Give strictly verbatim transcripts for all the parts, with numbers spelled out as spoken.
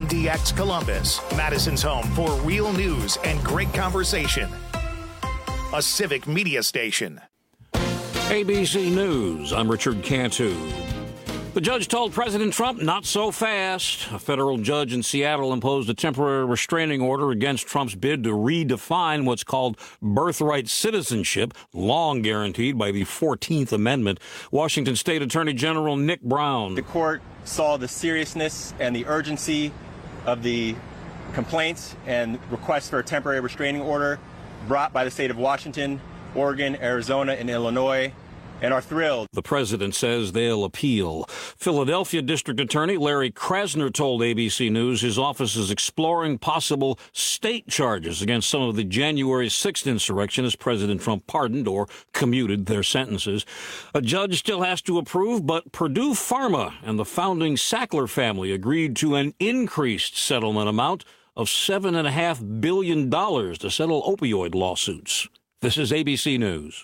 D X Columbus, Madison's home for real news and great conversation. A Civic Media station. A B C News, I'm Richard Cantu. The judge told President Trump not so fast. A federal judge in Seattle imposed a temporary restraining order against Trump's bid to redefine what's called birthright citizenship, long guaranteed by the fourteenth Amendment. Washington State Attorney General Nick Brown. The court saw the seriousness and the urgency of the complaints and requests for a temporary restraining order brought by the state of Washington, Oregon, Arizona, and Illinois, and are thrilled. The president says they'll appeal. Philadelphia District Attorney Larry Krasner told A B C News his office is exploring possible state charges against some of the January sixth insurrectionists President Trump pardoned or commuted their sentences. A judge still has to approve, but Purdue Pharma and the founding Sackler family agreed to an increased settlement amount of seven point five billion dollars to settle opioid lawsuits. This is A B C News.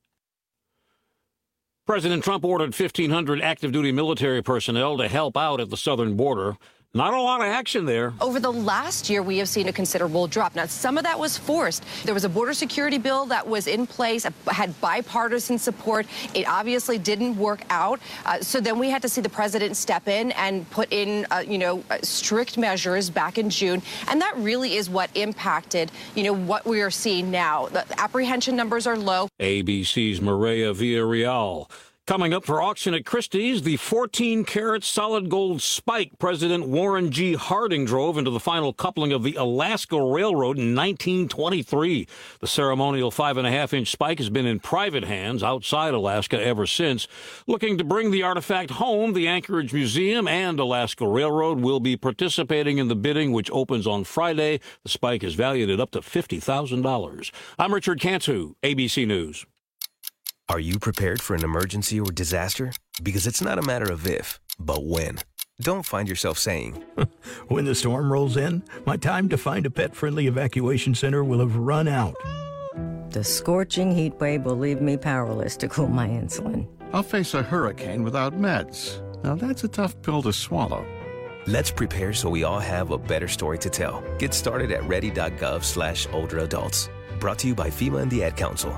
President Trump ordered fifteen hundred active-duty military personnel to help out at the southern border. Not a lot of action there. Over the last year, we have seen a considerable drop. Now, some of that was forced. There was a border security bill that was in place, had bipartisan support. It obviously didn't work out. Uh, so then we had to see the president step in and put in, uh, you know, strict measures back in June. And that really is what impacted, you know, what we are seeing now. The apprehension numbers are low. A B C's Maria Villarreal. Coming up for auction at Christie's, the fourteen karat solid gold spike President Warren G. Harding drove into the final coupling of the Alaska Railroad in nineteen twenty-three. The ceremonial five and a half inch spike has been in private hands outside Alaska ever since. Looking to bring the artifact home, the Anchorage Museum and Alaska Railroad will be participating in the bidding, which opens on Friday. The spike is valued at up to fifty thousand dollars. I'm Richard Cantu, A B C News. Are you prepared for an emergency or disaster? Because it's not a matter of if, but when. Don't find yourself saying, when the storm rolls in, my time to find a pet-friendly evacuation center will have run out. The scorching heat wave will leave me powerless to cool my insulin. I'll face a hurricane without meds. Now that's a tough pill to swallow. Let's prepare so we all have a better story to tell. Get started at ready.gov slash older adults. Brought to you by FEMA and the Ad Council.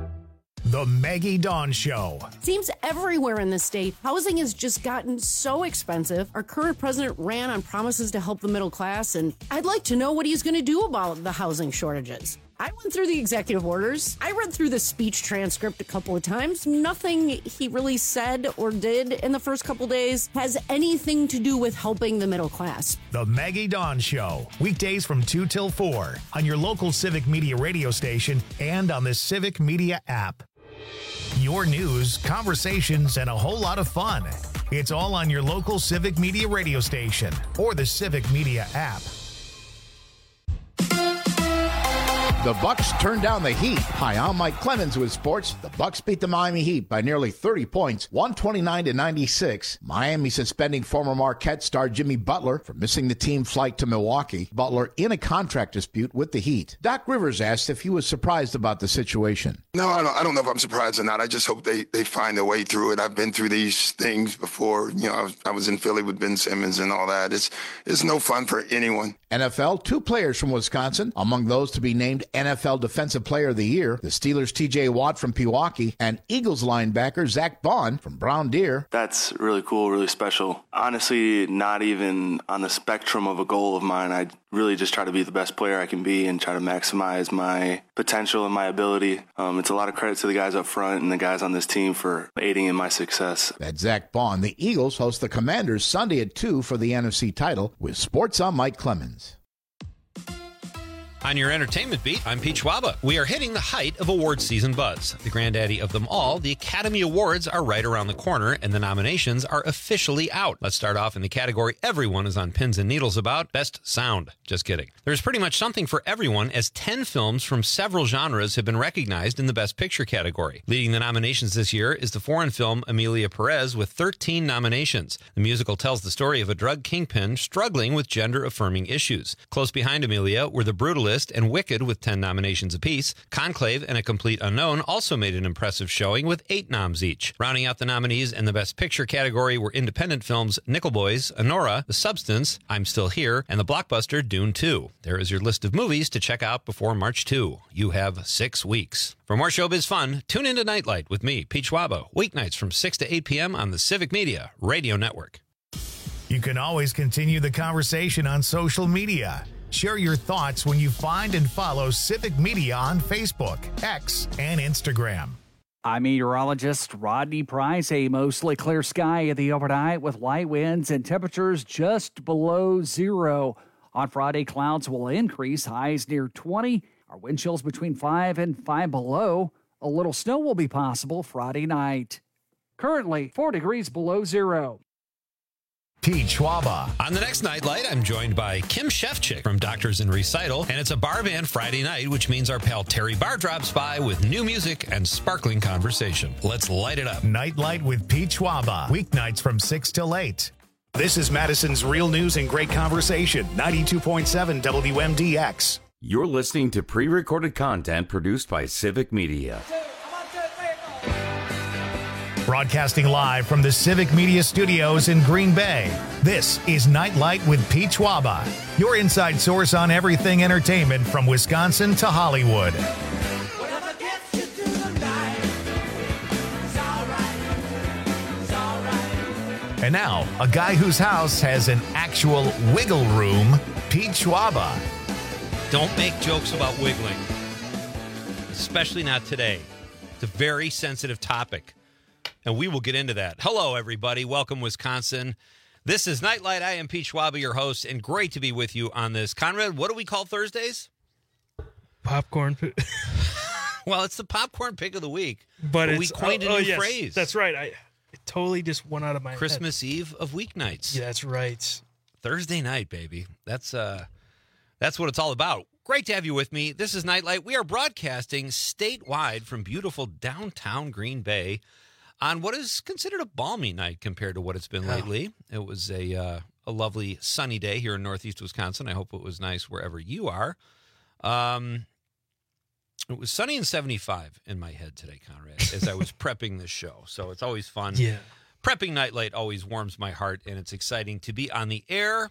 The Maggie Dawn Show. Seems everywhere in the state, housing has just gotten so expensive. Our current president ran on promises to help the middle class, and I'd like to know what he's going to do about the housing shortages. I went through the executive orders. I read through the speech transcript a couple of times. Nothing he really said or did in the first couple days has anything to do with helping the middle class. The Maggie Dawn Show. Weekdays from two till four on your local Civic Media radio station and on the Civic Media app. Your news, conversations, and a whole lot of fun. It's all on your local Civic Media radio station or the Civic Media app. The Bucks turned down the Heat. Hi, I'm Mike Clemens with sports. The Bucks beat the Miami Heat by nearly thirty points, one twenty-nine to ninety-six. Miami suspending former Marquette star Jimmy Butler for missing the team flight to Milwaukee. Butler in a contract dispute with the Heat. Doc Rivers asked if he was surprised about the situation. No, I don't, I don't know if I'm surprised or not. I just hope they, they find their way through it. I've been through these things before. You know, I was, I was in Philly with Ben Simmons and all that. It's, it's no fun for anyone. N F L, two players from Wisconsin, among those to be named N F L Defensive Player of the Year, the Steelers' T J Watt from Pewaukee and Eagles linebacker Zach Bond from Brown Deer. That's really cool, really special. Honestly, not even on the spectrum of a goal of mine. I really just try to be the best player I can be and try to maximize my potential and my ability. Um, it's a lot of credit to the guys up front and the guys on this team for aiding in my success. That's Zach Bond. The Eagles host the Commanders Sunday at two for the N F C title. With sports, I'm Mike Clemens. On your entertainment beat, I'm Pete Schwaba. We are hitting the height of awards season buzz. The granddaddy of them all, the Academy Awards, are right around the corner, and the nominations are officially out. Let's start off in the category everyone is on pins and needles about, Best Sound. Just kidding. There's pretty much something for everyone, as ten films from several genres have been recognized in the Best Picture category. Leading the nominations this year is the foreign film Emilia Perez with thirteen nominations. The musical tells the story of a drug kingpin struggling with gender-affirming issues. Close behind Emilia were The Brutalist Blacklist and Wicked with ten nominations apiece. Conclave and A Complete Unknown also made an impressive showing with eight noms each. Rounding out the nominees in the Best Picture category were independent films Nickel Boys, Anora, The Substance, I'm Still Here, and the blockbuster Dune two. There is your list of movies to check out before March second. You have six weeks. For more showbiz fun, tune into Nightlight with me, Pete Schwaba, weeknights from six to eight p.m. on the Civic Media Radio Network. You can always continue the conversation on social media. Share your thoughts when you find and follow Civic Media on Facebook, X, and Instagram. I'm meteorologist Rodney Price. A mostly clear sky in the overnight with light winds and temperatures just below zero. On Friday, clouds will increase, highs near twenty. Our wind chills between five and five below. A little snow will be possible Friday night. Currently, four degrees below zero. Pete Schwaba. On the next Nightlight, I'm joined by Kim Shefchick from Doctors in Recital, and it's a bar band Friday night, which means our pal Terry Barr drops by with new music and sparkling conversation. Let's light it up. Nightlight with Pete Schwaba, weeknights from six till eight. This is Madison's Real News and Great Conversation, ninety-two point seven W M D X. You're listening to pre-recorded content produced by Civic Media. Broadcasting live from the Civic Media Studios in Green Bay, this is Nightlight with Pete Schwaba, your inside source on everything entertainment from Wisconsin to Hollywood. And now, a guy whose house has an actual wiggle room, Pete Schwaba. Don't make jokes about wiggling, especially not today. It's a very sensitive topic. And we will get into that. Hello, everybody. Welcome, Wisconsin. This is Nightlight. I am Pete Schwaba, your host, and great to be with you on this. Conrad, what do we call Thursdays? Popcorn. Well, it's the popcorn pick of the week. But, but it's, we coined oh, a new oh, yes, phrase. That's right. I it totally just went out of my Christmas head. Eve of weeknights. Yeah, that's right. Thursday night, baby. That's uh, that's what it's all about. Great to have you with me. This is Nightlight. We are broadcasting statewide from beautiful downtown Green Bay on what is considered a balmy night compared to what it's been lately. Oh. It was a uh, a lovely sunny day here in northeast Wisconsin. I hope it was nice wherever you are. Um, it was sunny and seventy-five in my head today, Conrad, as I was prepping this show. So it's always fun. Yeah. Prepping Nightlight always warms my heart, and it's exciting to be on the air.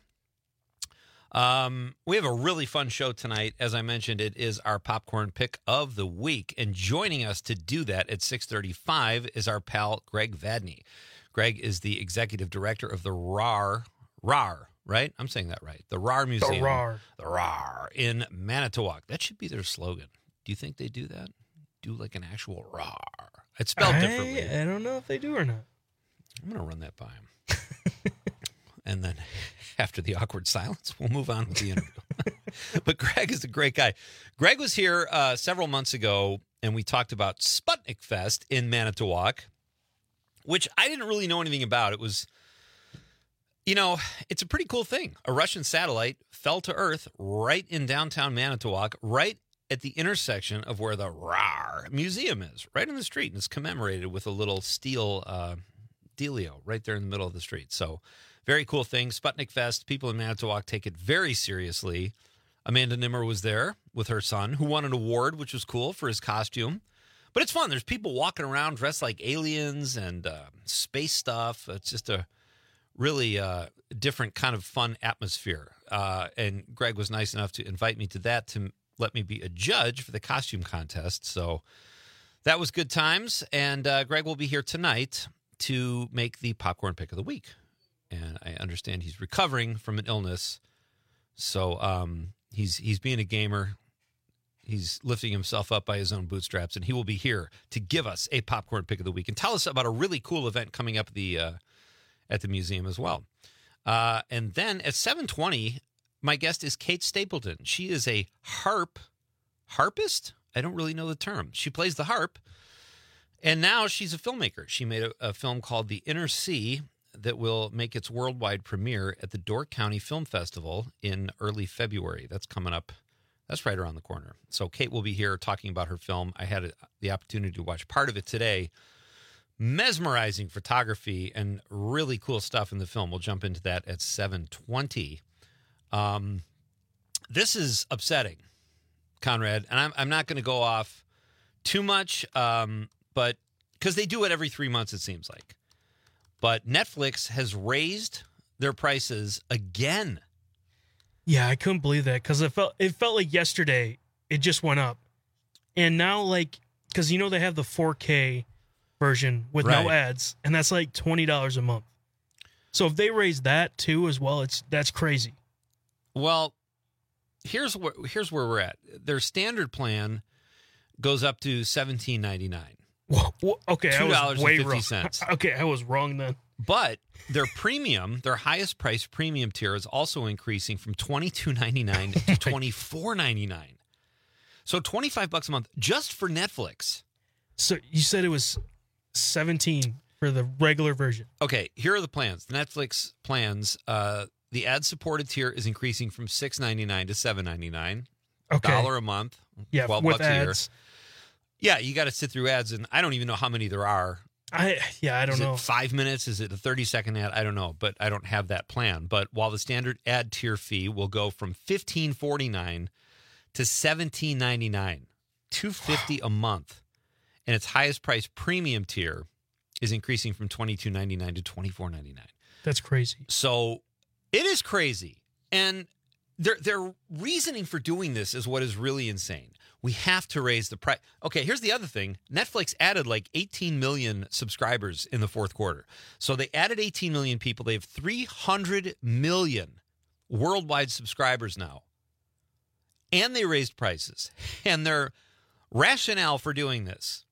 Um, we have a really fun show tonight. As I mentioned, it is our popcorn pick of the week. And joining us to do that at six thirty-five is our pal, Greg Vadney. Greg is the executive director of the R A R, R A R, right? I'm saying that right. The R A R Museum. The R A R. The R A R in Manitowoc. That should be their slogan. Do you think they do that? Do like an actual R A R. It's spelled I, differently. I don't know if they do or not. I'm going to run that by him. And then after the awkward silence, we'll move on with the interview. But Greg is a great guy. Greg was here uh, several months ago, and we talked about Sputnik Fest in Manitowoc, which I didn't really know anything about. It was, you know, it's a pretty cool thing. A Russian satellite fell to Earth right in downtown Manitowoc, right at the intersection of where the R A R Museum is, right in the street. And it's commemorated with a little steel uh, dealio right there in the middle of the street. So very cool thing. Sputnik Fest. People in Manitowoc take it very seriously. Amanda Nimmer was there with her son, who won an award, which was cool for his costume. But it's fun. There's people walking around dressed like aliens and uh, space stuff. It's just a really uh, different kind of fun atmosphere. Uh, and Greg was nice enough to invite me to that to let me be a judge for the costume contest. So that was good times. And uh, Greg will be here tonight to make the popcorn pick of the week. And I understand he's recovering from an illness. So um, he's he's being a gamer. He's lifting himself up by his own bootstraps, and he will be here to give us a popcorn pick of the week and tell us about a really cool event coming up at the uh, at the museum as well. Uh, and then at seven twenty, my guest is Kate Stapleton. She is a harp harpist. I don't really know the term. She plays the harp, and now she's a filmmaker. She made a, a film called The Inner Sea that will make its worldwide premiere at the Door County Film Festival in early February. That's coming up. That's right around the corner. So Kate will be here talking about her film. I had a, the opportunity to watch part of it today. Mesmerizing photography and really cool stuff in the film. We'll jump into that at seven twenty. Um, this is upsetting. Conrad, and I'm I'm not going to go off too much, um, but because they do it every three months, it seems like. But Netflix has raised their prices again. Yeah, I couldn't believe that because it felt it felt like yesterday it just went up, and now like because you know they have the four K version with Right. no ads, and that's like twenty dollars a month. So if they raise that too as well, it's that's crazy. Well, here's where here's where we're at. Their standard plan goes up to seventeen ninety-nine. Whoa, whoa, okay, two I was dollars way and fifty wrong. cents. Okay, I was wrong then. But their premium, their highest price premium tier is also increasing from twenty-two ninety-nine to twenty-four ninety-nine. So twenty-five bucks a month just for Netflix. So you said it was seventeen for the regular version. Okay, here are the plans. The Netflix plans, uh, the ad-supported tier is increasing from six ninety-nine to seven ninety-nine. Okay. Dollar a month, Yeah, twelve with bucks a year. ads. Yeah, you got to sit through ads, and I don't even know how many there are. I yeah, I don't Is know. it five minutes? Is it a thirty-second ad? I don't know, but I don't have that plan. But while the standard ad tier fee will go from fifteen forty-nine to seventeen ninety-nine, two fifty a month, and its highest price premium tier is increasing from twenty-two ninety-nine to twenty-four ninety-nine. That's crazy. So it is crazy, and their their reasoning for doing this is what is really insane. We have to raise the price. Okay, here's the other thing. Netflix added like eighteen million subscribers in the fourth quarter. So they added eighteen million people. They have three hundred million worldwide subscribers now. And they raised prices. And their rationale for doing this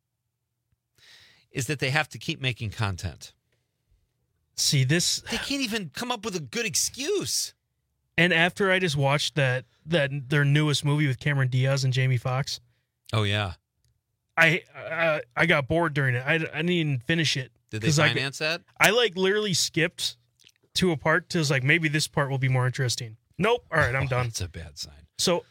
is that they have to keep making content. See, this They can't even come up with a good excuse. and after I just watched that that their newest movie with Cameron Diaz and Jamie Foxx, Oh, yeah. I I, I got bored during it. I, I didn't even finish it. Did they 'Cause I- finance that? I like literally skipped to a part to was like maybe this part will be more interesting. Nope. All right, I'm Oh, done. That's a bad sign. So,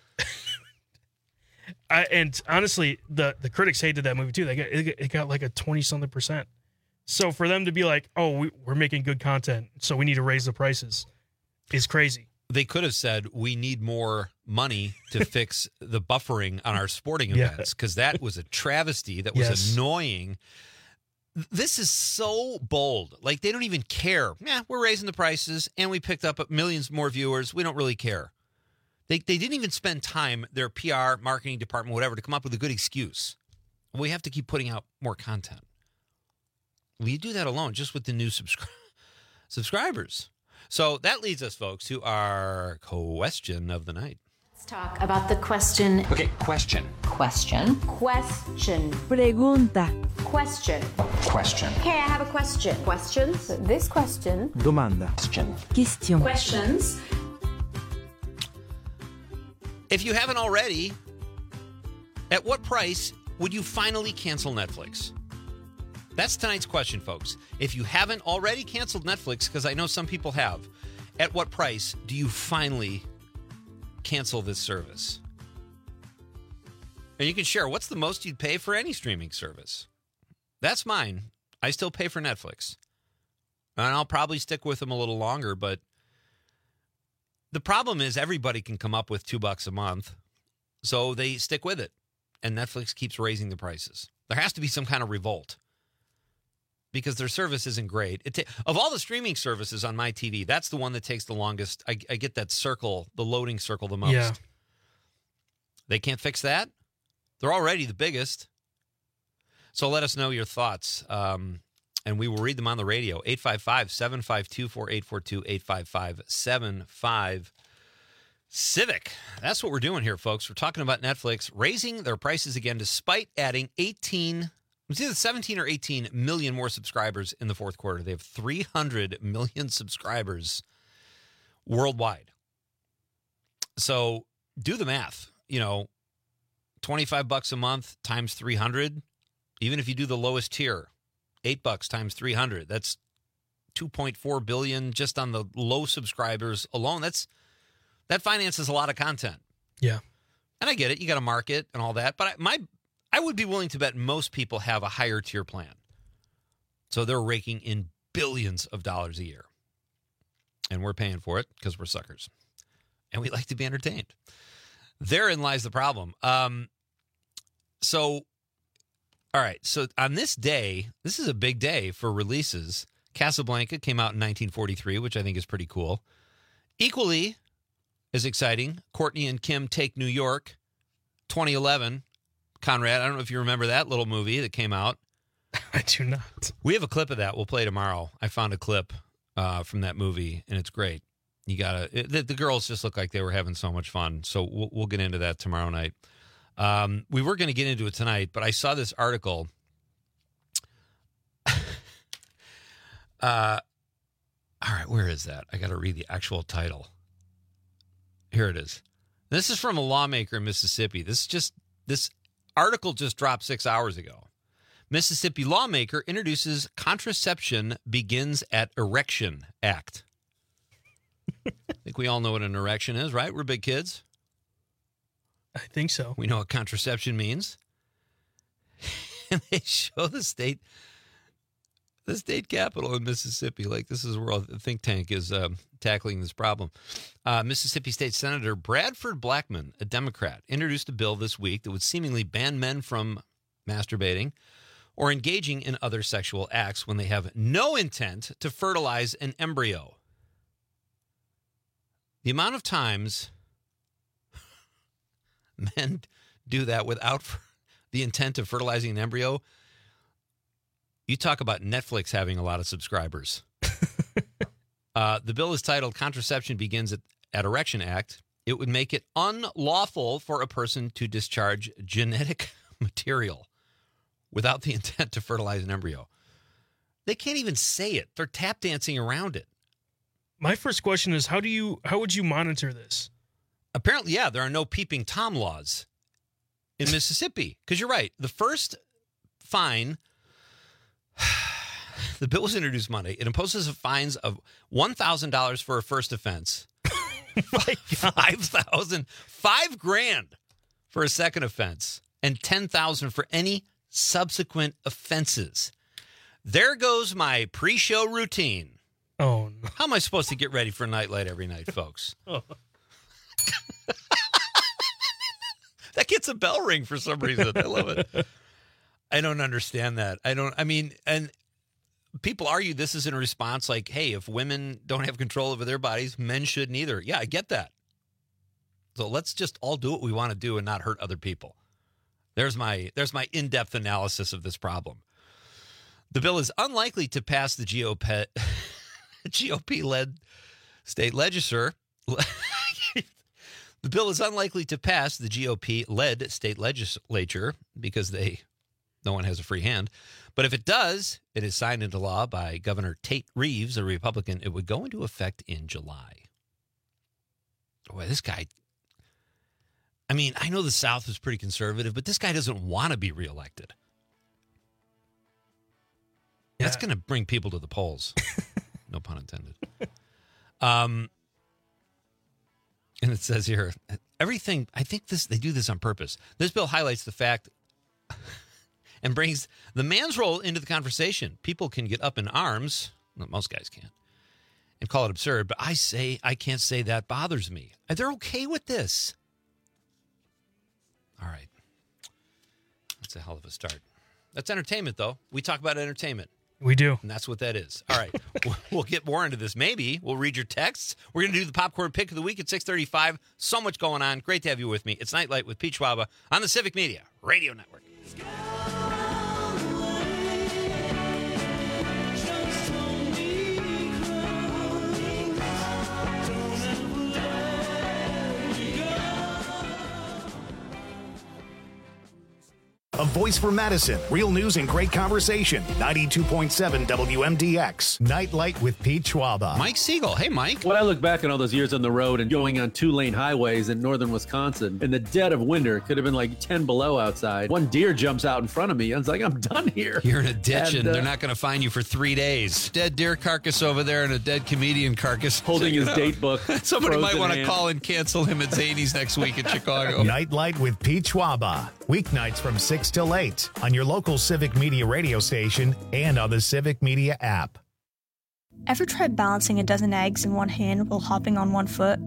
I and honestly, the the critics hated that movie too. They got it, got- it got like a twenty something percent. So for them to be like, oh, we, we're making good content, so we need to raise the prices, is crazy. They could have said, we need more money to fix the buffering on our sporting Yeah. events, because that was a travesty. That was Yes. annoying. This is so bold. Like, they don't even care. Yeah, we're raising the prices, and we picked up millions more viewers. We don't really care. They, they didn't even spend time, their P R, marketing department, whatever, to come up with a good excuse. We have to keep putting out more content. Well, you do that alone, just with the new subscri- subscribers. So that leads us, folks, to our question of the night. Let's talk about the question. Okay, question. Question. Question. Pregunta. Question. Question. Okay, I have a question. Questions? This question. Domanda. Question. Question. Questions. If you haven't already, at what price would you finally cancel Netflix? That's tonight's question, folks. If you haven't already canceled Netflix, because I know some people have, at what price do you finally cancel this service? And you can share, what's the most you'd pay for any streaming service? That's mine. I still pay for Netflix. And I'll probably stick with them a little longer, but the problem is everybody can come up with two bucks a month, so they stick with it. And Netflix keeps raising the prices. There has to be some kind of revolt, because their service isn't great. It ta- of all the streaming services on my T V, that's the one that takes the longest. I, I get that circle, the loading circle, the most. Yeah. They can't fix that. They're already the biggest. So let us know your thoughts, um, and we will read them on the radio. eight five five, seven five two, four eight four two, eight five five, seven five Civic. That's what we're doing here, folks. We're talking about Netflix raising their prices again despite adding eighteen It's either seventeen or eighteen million more subscribers in the fourth quarter. They have three hundred million subscribers worldwide. So do the math. You know, twenty-five bucks a month times three hundred. Even if you do the lowest tier, eight bucks times three hundred. That's two point four billion just on the low subscribers alone. That's that finances a lot of content. Yeah. And I get it. You got to market and all that. But I, my I would be willing to bet most people have a higher tier plan. So they're raking in billions of dollars a year. And we're paying for it because we're suckers. And we like to be entertained. Therein lies the problem. Um, so, all right. So on this day, this is a big day for releases. Casablanca came out in nineteen forty-three, which I think is pretty cool. Equally as exciting, Courtney and Kim Take New York, twenty eleven. Conrad, I don't know if you remember that little movie that came out. I do not. We have a clip of that. We'll play tomorrow. I found a clip uh, from that movie, and it's great. You gotta. It, the, the girls just look like they were having so much fun. So we'll, we'll get into that tomorrow night. Um, we were going to get into it tonight, but I saw this article. uh, all right, where is that? I got to read the actual title. Here it is. This is from a lawmaker in Mississippi. This is just this article just dropped six hours ago. Mississippi lawmaker introduces Contraception Begins at Erection Act. I think we all know what an erection is, right? We're big kids. I think so. We know what contraception means. And they show the state, the state capitol in Mississippi. Like, this is where the think tank is um, tackling this problem. Uh, Mississippi State Senator Bradford Blackman, a Democrat, introduced a bill this week that would seemingly ban men from masturbating or engaging in other sexual acts when they have no intent to fertilize an embryo. The amount of times men do that without the intent of fertilizing an embryo, you talk about Netflix having a lot of subscribers. uh, the bill is titled Contraception Begins at, at Erection Act. It would make it unlawful for a person to discharge genetic material without the intent to fertilize an embryo. They can't even say it. They're tap dancing around it. My first question is, how do you, how would you monitor this? Apparently, yeah, there are no peeping Tom laws in Mississippi. Because you're right. The first fine, the bill was introduced Monday. It imposes a fines of one thousand dollars for a first offense. My God. five thousand dollars, five grand for a second offense, and ten thousand dollars for any subsequent offenses. There goes my pre-show routine. Oh, no. How am I supposed to get ready for Nightlight every night, folks? Oh. That gets a bell ring for some reason. I love it. I don't understand that. I don't, I mean, and people argue this is in response like, hey, if women don't have control over their bodies, men shouldn't either. Yeah, I get that. So let's just all do what we want to do and not hurt other people. There's my, there's my in-depth analysis of this problem. The bill is unlikely to pass the G O P, G O P-led state legislature. The bill is unlikely to pass the G O P-led state legislature because they, no one has a free hand. But if it does, it is signed into law by Governor Tate Reeves, a Republican. It would go into effect in July. Boy, this guy, I mean, I know the South is pretty conservative, but this guy doesn't want to be reelected. Yeah. That's going to bring people to the polls. No pun intended. Um, and it says here, everything, I think this, they do this on purpose. This bill highlights the fact and brings the man's role into the conversation. People can get up in arms, well, most guys can't, and call it absurd, but I say, I can't say that bothers me. They're okay with this. All right. That's a hell of a start. That's entertainment, though. We talk about entertainment. We do. And that's what that is. All right. We'll get more into this. Maybe we'll read your texts. We're going to do the popcorn pick of the week at six thirty-five. So much going on. Great to have you with me. It's Nightlight with Pete Schwaba on the Civic Media Radio Network. A voice for Madison. Real news and great conversation. ninety-two point seven W M D X. Nightlight with Pete Schwaba. Mike Siegel. Hey, Mike. When I look back on all those years on the road and going on two-lane highways in northern Wisconsin, in the dead of winter, it could have been like ten below outside. One deer jumps out in front of me. I was like, I'm done here. You're in a ditch, and, and uh, they're not going to find you for three days. Dead deer carcass over there and a dead comedian carcass. Holding his date book. Somebody might want to hand. call and cancel him at Zany's next week in Chicago. Nightlight with Pete Schwaba. Weeknights from six till eight on your local Civic Media radio station and on the Civic Media app. Ever tried balancing a dozen eggs in one hand while hopping on one foot?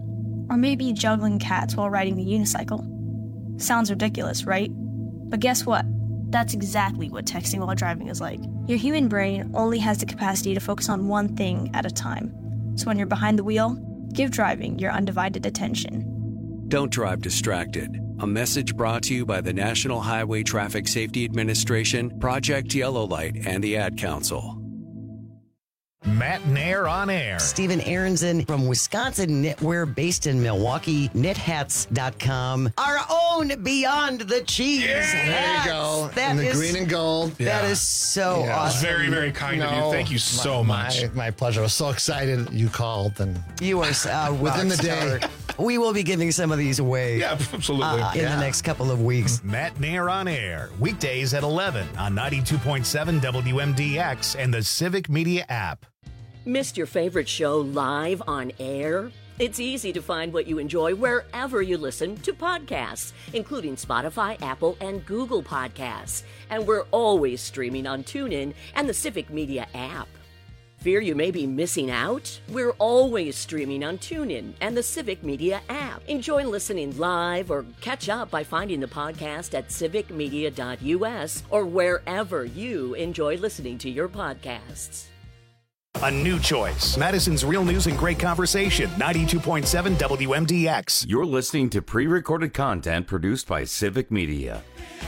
Or maybe juggling cats while riding the unicycle. Sounds ridiculous, right? But guess what? That's exactly what texting while driving is like. Your human brain only has the capacity to focus on one thing at a time. So when you're behind the wheel, give driving your undivided attention. Don't drive distracted. A message brought to you by the National Highway Traffic Safety Administration, Project Yellow Light, and the Ad Council. Matt Nair on air. Stephen Aronson from Wisconsin Knitwear, based in Milwaukee, knit hats dot com. Our own Beyond the Cheese Yeah, hats. there you go. That in the is, green and gold. That Yeah. is so Yeah. awesome. It was very, very kind of you. Thank you so my, much. My, my pleasure. I was so excited you called. And You are uh, within the rock day. star. We will be giving some of these away. Yeah, absolutely. uh, in Yeah. the next couple of weeks. Matt Nair on air. Weekdays at eleven on ninety-two point seven W M D X and the Civic Media app. Missed your favorite show live on air? It's easy to find what you enjoy wherever you listen to podcasts, including Spotify, Apple, and Google Podcasts. And we're always streaming on TuneIn and the Civic Media app. Fear you may be missing out? We're always streaming on TuneIn and the Civic Media app. Enjoy listening live or catch up by finding the podcast at civic media dot U S or wherever you enjoy listening to your podcasts. A new choice. Madison's Real News and Great Conversation. ninety-two point seven W M D X. You're listening to pre-recorded content produced by Civic Media.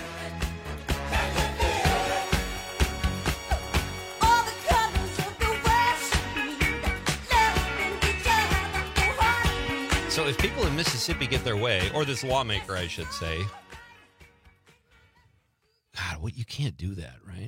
So if people in Mississippi get their way, or this lawmaker, I should say, God, what you can't do that, right?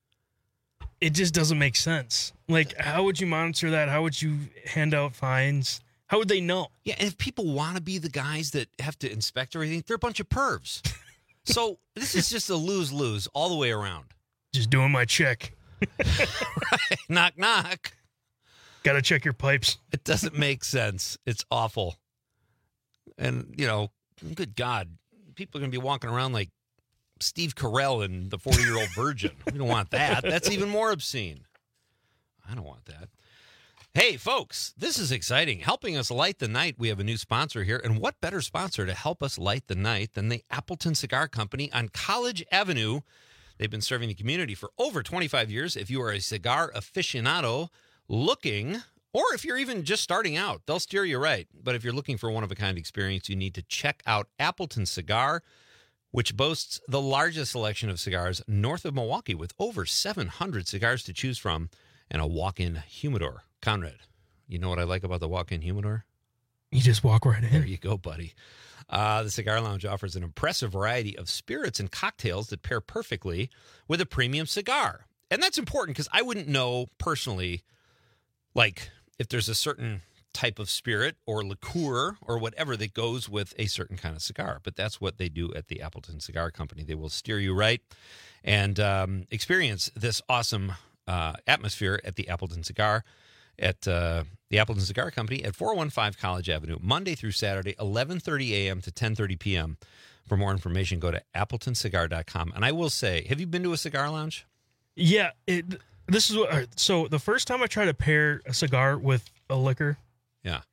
It just doesn't make sense. Like, how would you monitor that? How would you hand out fines? How would they know? Yeah, and if people want to be the guys that have to inspect everything, they're a bunch of pervs. So this is just a lose-lose all the way around. Just doing my check. Right. Knock, knock. Got to check your pipes. It doesn't make sense. It's awful. And, you know, good God, people are going to be walking around like Steve Carell and the forty-year-old virgin. We don't want that. That's even more obscene. I don't want that. Hey, folks, this is exciting. Helping us light the night, we have a new sponsor here. And what better sponsor to help us light the night than the Appleton Cigar Company on College Avenue? They've been serving the community for over twenty-five years. If you are a cigar aficionado looking, or if you're even just starting out, they'll steer you right. But if you're looking for one-of-a-kind experience, you need to check out Appleton Cigar, which boasts the largest selection of cigars north of Milwaukee with over seven hundred cigars to choose from and a walk-in humidor. Conrad, you know what I like about the walk-in humidor? You just walk right in. There you go, buddy. Uh, the Cigar Lounge offers an impressive variety of spirits and cocktails that pair perfectly with a premium cigar. And that's important because I wouldn't know personally, like, if there's a certain type of spirit or liqueur or whatever that goes with a certain kind of cigar. But that's what they do at the Appleton Cigar Company. They will steer you right and um, experience this awesome uh, atmosphere at the Appleton Cigar at uh, the Appleton Cigar Company at four one five College Avenue, Monday through Saturday, eleven thirty a.m. to ten thirty p.m. For more information, go to appleton cigar dot com. And I will say, have you been to a cigar lounge? Yeah, it, this is what. all right, So the first time I tried to pair a cigar with a liquor, yeah,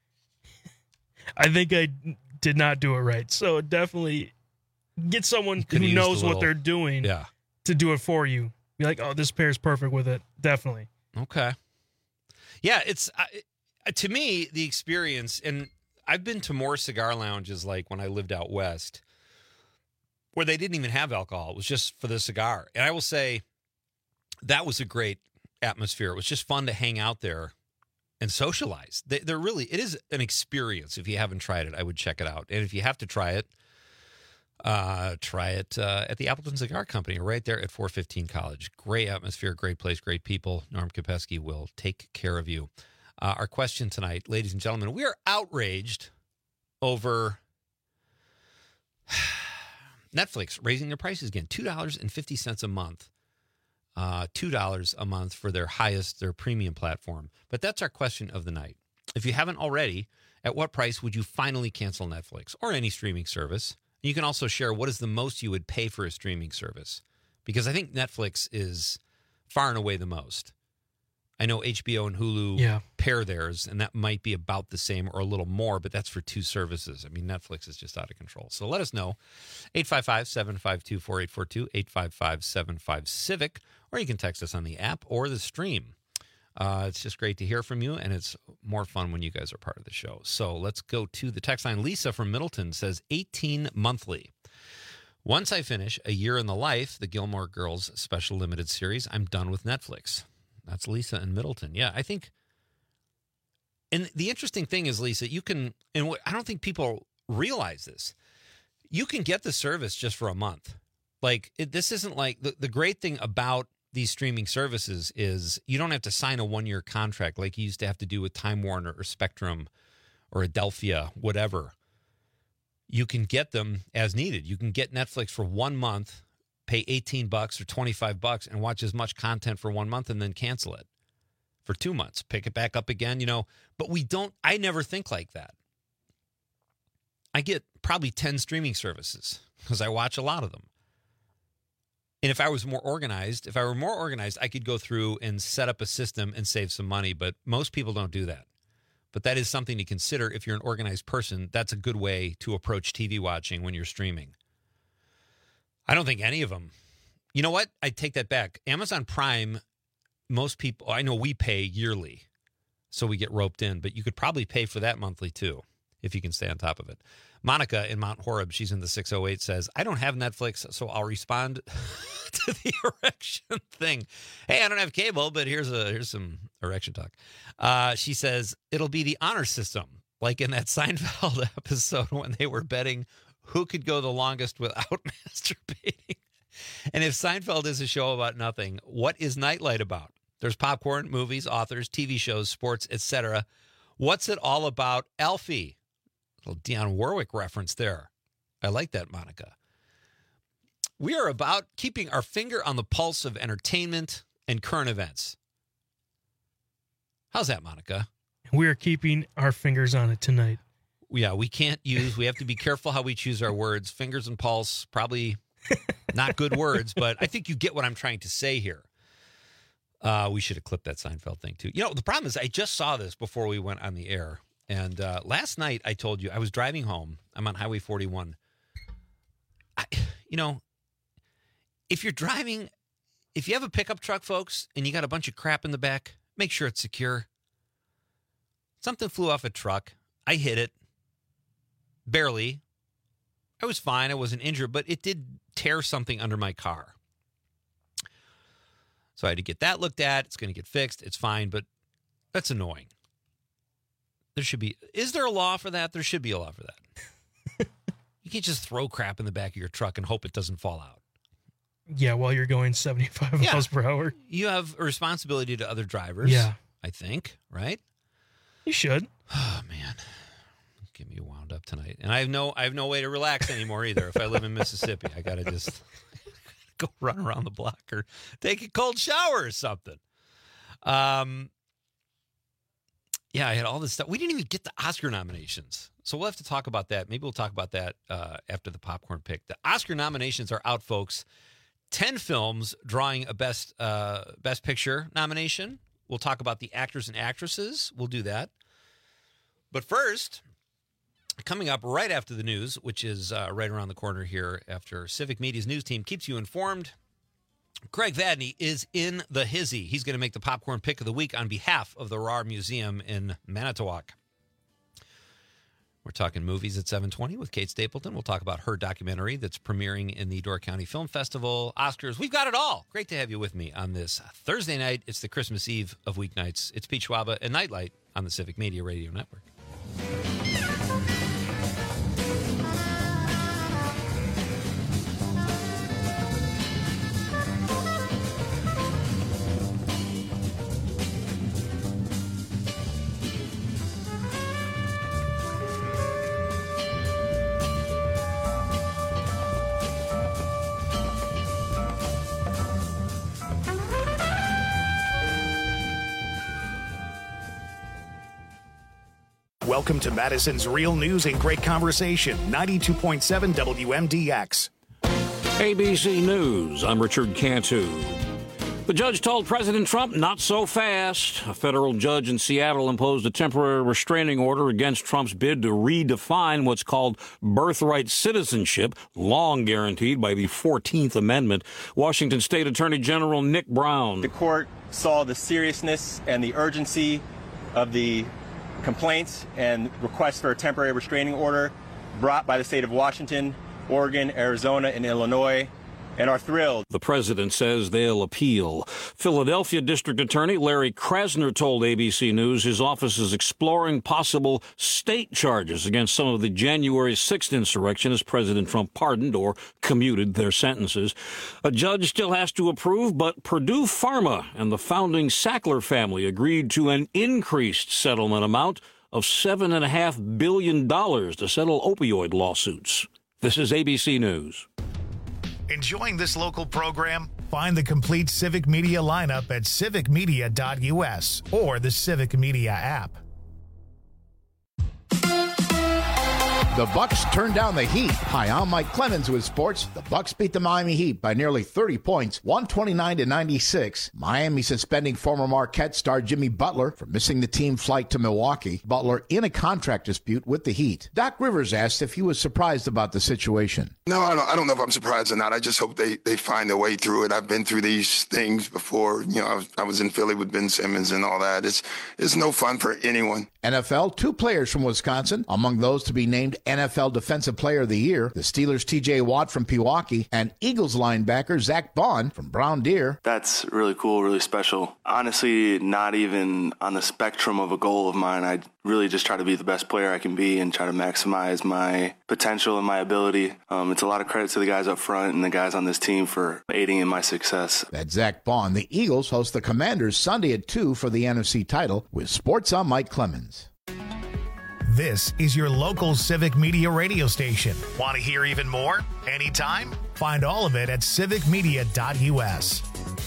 I think I did not do it right. So definitely get someone who used knows a what little- they're doing Yeah. to do it for you. Be like, oh, this pairs perfect with it. Definitely. Okay. Yeah, it's uh, to me the experience, and I've been to more cigar lounges like when I lived out west, where they didn't even have alcohol. It was just for the cigar, and I will say that was a great atmosphere. It was just fun to hang out there and socialize. They, they're really it is an experience. If you haven't tried it, I would check it out, and if you have to try it, uh, try it uh, at the Appleton Cigar Company, right there at four fifteen College. Great atmosphere, great place, great people. Norm Kopeski will take care of you. Uh, our question tonight, ladies and gentlemen, we are outraged over Netflix raising their prices again, two dollars and fifty cents a month. Uh, two dollars a month for their highest, their premium platform. But that's our question of the night. If you haven't already, at what price would you finally cancel Netflix or any streaming service? You can also share what is the most you would pay for a streaming service, because I think Netflix is far and away the most. I know H B O and Hulu Yeah. pair theirs, and that might be about the same or a little more, but that's for two services. I mean, Netflix is just out of control. So let us know. eight five five, seven five two, four eight four two, eight five five, seven five, CIVIC, or you can text us on the app or the stream. Uh, it's just great to hear from you, and it's more fun when you guys are part of the show. So let's go to the text line. Lisa from Middleton says eighteen monthly. Once I finish A Year in the Life, the Gilmore Girls special limited series, I'm done with Netflix. That's Lisa in Middleton. Yeah, I think. And the interesting thing is, Lisa, you can, and what, I don't think people realize this. You can get the service just for a month. Like, it, this isn't like the, the great thing about these streaming services is you don't have to sign a one-year contract like you used to have to do with Time Warner or Spectrum or Adelphia, whatever. You can get them as needed. You can get Netflix for one month, pay eighteen bucks or twenty-five bucks and watch as much content for one month and then cancel it for two months, pick it back up again, you know, but we don't, I never think like that. I get probably ten streaming services because I watch a lot of them. And if I was more organized, if I were more organized, I could go through and set up a system and save some money. But most people don't do that. But that is something to consider if you're an organized person. That's a good way to approach T V watching when you're streaming. I don't think any of them. You know what? I take that back. Amazon Prime, most people, I know we pay yearly, so we get roped in. But you could probably pay for that monthly too, if you can stay on top of it. Monica in Mount Horeb, she's in the six oh eight, says, I don't have Netflix, so I'll respond to the erection thing. Hey, I don't have cable, but here's a here's some erection talk. Uh, she says, it'll be the honor system, like in that Seinfeld episode when they were betting who could go the longest without masturbating. And if Seinfeld is a show about nothing, what is Nightlight about? There's popcorn, movies, authors, T V shows, sports, et cetera. What's it all about, Alfie? Little Dionne Warwick reference there. I like that, Monica. We are about keeping our finger on the pulse of entertainment and current events. How's that, Monica? We are keeping our fingers on it tonight. Yeah, we can't use, we have to be careful how we choose our words. Fingers and pulse, probably not good words, but I think you get what I'm trying to say here. Uh, we should have clipped that Seinfeld thing, too. You know, the problem is I just saw this before we went on the air. And uh, last night, I told you, I was driving home. I'm on Highway forty-one. I, you know, if you're driving, if you have a pickup truck, folks, and you got a bunch of crap in the back, make sure it's secure. Something flew off a truck. I hit it. Barely. I was fine. I wasn't injured, but it did tear something under my car. So I had to get that looked at. It's going to get fixed. It's fine, but that's annoying. There should be, is there a law for that? There should be a law for that. You can't just throw crap in the back of your truck and hope it doesn't fall out. Yeah, while you're going seventy-five Yeah. miles per hour. You have a responsibility to other drivers. Yeah. I think, right? You should. Oh, man. Get me wound up tonight. And I have no I have no way to relax anymore either. If I live in Mississippi, I got to just go run around the block or take a cold shower or something. Um. Yeah, I had all this stuff. We didn't even get the Oscar nominations. So we'll have to talk about that. Maybe we'll talk about that uh, after the popcorn pick. The Oscar nominations are out, folks. Ten films drawing a best uh, best picture nomination. We'll talk about the actors and actresses. We'll do that. But first, coming up right after the news, which is uh, right around the corner here after Civic Media's news team keeps you informed, Greg Vadney is in the hizzy. He's going to make the popcorn pick of the week on behalf of the R A R Museum in Manitowoc. We're talking movies at seven twenty with Kate Stapleton. We'll talk about her documentary that's premiering in the Door County Film Festival, Oscars. We've got it all. Great to have you with me on this Thursday night. It's the Christmas Eve of weeknights. It's Pete Schwaba and Nightlight on the Civic Media Radio Network. Welcome to Madison's Real News and Great Conversation, ninety-two point seven W M D X. A B C News, I'm Richard Cantu. The judge told President Trump, not so fast. A federal judge in Seattle imposed a temporary restraining order against Trump's bid to redefine what's called birthright citizenship, long guaranteed by the fourteenth Amendment. Washington State Attorney General Nick Brown. The court saw the seriousness and the urgency of the complaints and requests for a temporary restraining order brought by the state of Washington, Oregon, Arizona, and Illinois, and are thrilled. The president says they'll appeal. Philadelphia District Attorney Larry Krasner told A B C News his office is exploring possible state charges against some of the January sixth insurrectionists President Trump pardoned or commuted their sentences. A judge still has to approve, but Purdue Pharma and the founding Sackler family agreed to an increased settlement amount of seven point five billion dollars to settle opioid lawsuits. This is A B C News. Enjoying this local program? Find the complete Civic Media lineup at civic media dot u s or the Civic Media app. The Bucks turned down the Heat. Hi, I'm Mike Clemens with sports. The Bucks beat the Miami Heat by nearly thirty points, one twenty-nine to ninety-six. Miami suspending former Marquette star Jimmy Butler for missing the team flight to Milwaukee. Butler in a contract dispute with the Heat. Doc Rivers asked if he was surprised about the situation. No, I don't, I don't know if I'm surprised or not. I just hope they, they find a way through it. I've been through these things before. You know, I was, I was in Philly with Ben Simmons and all that. It's, it's no fun for anyone. N F L, two players from Wisconsin, among those to be named N F L Defensive Player of the Year, the Steelers' T J Watt from Pewaukee and Eagles linebacker Zach Bond from Brown Deer. That's really cool, really special. Honestly, not even on the spectrum of a goal of mine. I really just try to be the best player I can be and try to maximize my potential and my ability. Um, it's a lot of credit to the guys up front and the guys on this team for aiding in my success. That's Zach Bond. The Eagles host the Commanders Sunday at two for the N F C title. With sports, I'm Mike Clemens. This is your local Civic Media radio station. Want to hear even more? Anytime? Find all of it at civic media dot u s.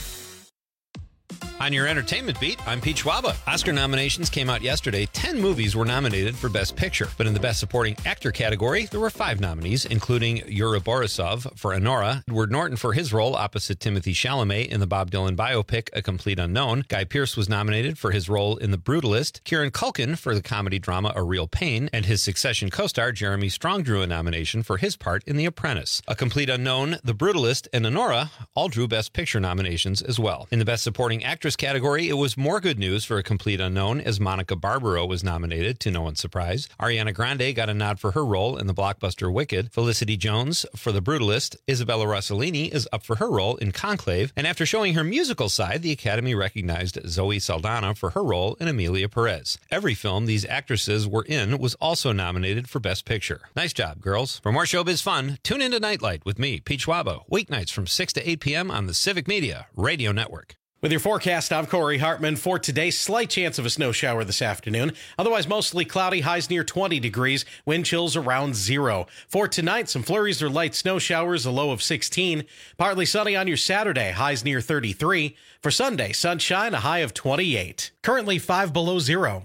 On your entertainment beat, I'm Pete Schwaba. Oscar nominations came out yesterday. Ten movies were nominated for Best Picture. But in the Best Supporting Actor category, there were five nominees, including Yuri Borisov for Anora, Edward Norton for his role opposite Timothy Chalamet in the Bob Dylan biopic A Complete Unknown. Guy Pearce was nominated for his role in The Brutalist. Kieran Culkin for the comedy drama A Real Pain. And his Succession co-star Jeremy Strong drew a nomination for his part in The Apprentice. A Complete Unknown, The Brutalist, and Anora all drew Best Picture nominations as well. In the Best Supporting Actress category, it was more good news for A Complete Unknown as Monica Barbaro was nominated, to no one's surprise. Ariana Grande got a nod for her role in the blockbuster Wicked. Felicity Jones for The Brutalist. Isabella Rossellini is up for her role in Conclave. And after showing her musical side, the Academy recognized Zoe Saldana for her role in Emilia Perez. Every film these actresses were in was also nominated for Best Picture. Nice job, girls. For more showbiz fun, tune into Nightlight with me, Pete Schwaba, weeknights from six to eight p.m. on the Civic Media Radio Network. With your forecast, I'm Corey Hartman. For today, slight chance of a snow shower this afternoon. Otherwise, mostly cloudy, highs near twenty degrees, wind chills around zero. For tonight, some flurries or light snow showers, a low of sixteen. Partly sunny on your Saturday, highs near thirty-three. For Sunday, sunshine, a high of twenty-eight. Currently five below zero.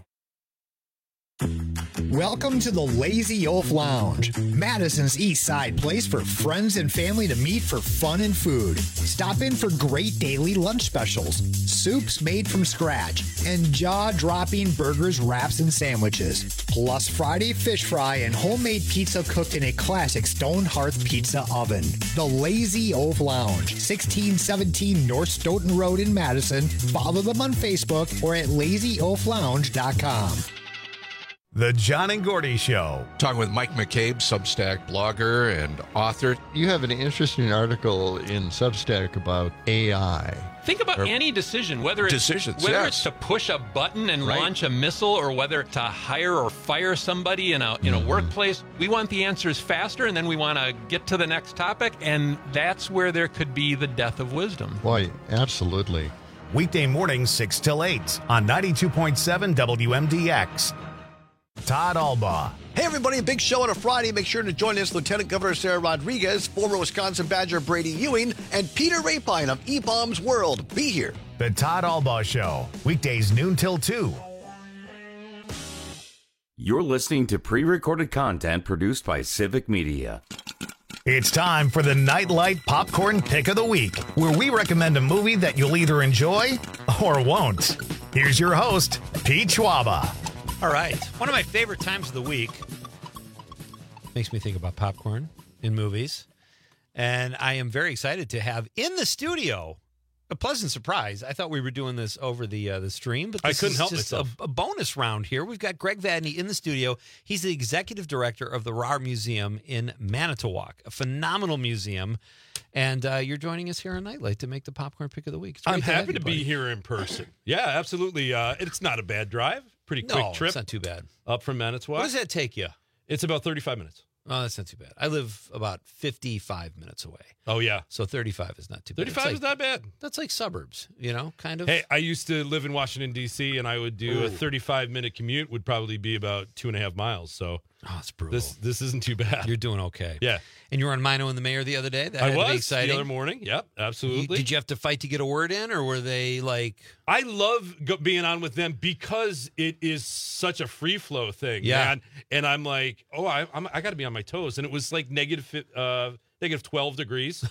Welcome to the Lazy Oaf Lounge, Madison's East Side place for friends and family to meet for fun and food. Stop in for great daily lunch specials, soups made from scratch, and jaw-dropping burgers, wraps, and sandwiches. Plus Friday fish fry and homemade pizza cooked in a classic stone hearth pizza oven. The Lazy Oaf Lounge, sixteen seventeen North Stoughton Road in Madison. Follow them on Facebook or at lazy oaf lounge dot com. The John and Gordy Show. Talking with Mike McCabe, Substack blogger and author. You have an interesting article in Substack about A I. Think about or any decision, whether it's, decisions, whether yes. it's to push a button and right. launch a missile or whether to hire or fire somebody in a in a mm-hmm. workplace. We want the answers faster, and then we want to get to the next topic, and that's where there could be the death of wisdom. Boy, absolutely. Weekday mornings, six till eight on ninety-two point seven W M D X. Todd Albaugh. Hey, everybody, a big show on a Friday. Make sure to join us, Lieutenant Governor Sarah Rodriguez, former Wisconsin Badger Brady Ewing, and Peter Rapine of E B O M's World. Be here. The Todd Albaugh Show, weekdays noon till two. You're listening to pre-recorded content produced by Civic Media. It's time for the Nightlight Popcorn Pick of the Week, where we recommend a movie that you'll either enjoy or won't. Here's your host, Pete Schwaba. All right. One of my favorite times of the week makes me think about popcorn in movies. And I am very excited to have in the studio a pleasant surprise. I thought we were doing this over the uh, the stream, but this I couldn't is help just myself. A, a bonus round here. We've got Greg Vadney in the studio. He's the executive director of the Rar Museum in Manitowoc, a phenomenal museum. And uh, you're joining us here on Nightlight to make the popcorn pick of the week. It's great I'm to have happy you, to buddy. be here in person. Yeah, absolutely. Uh, it's not a bad drive. Pretty quick No, trip. it's not too bad. Up from Manitowoc. What does that take you? It's about thirty-five minutes. Oh, that's not too bad. I live about fifty-five minutes away. Oh, yeah. So thirty-five is not too bad. thirty-five It's is like- not bad. That's like suburbs, you know, kind of. Hey, I used to live in Washington, D C, and I would do Ooh. a thirty-five minute commute would probably be about two and a half miles. So oh, it's brutal. this this isn't too bad. You're doing okay. Yeah. And you were on Mino and the Mayor the other day? That I had to be was exciting. the other morning. Yep, absolutely. Did you have to fight to get a word in, or were they like... I love go- being on with them because it is such a free flow thing, Yeah. man. And I'm like, oh, I I'm, I got to be on my toes, and it was like negative fi- uh, negative twelve degrees,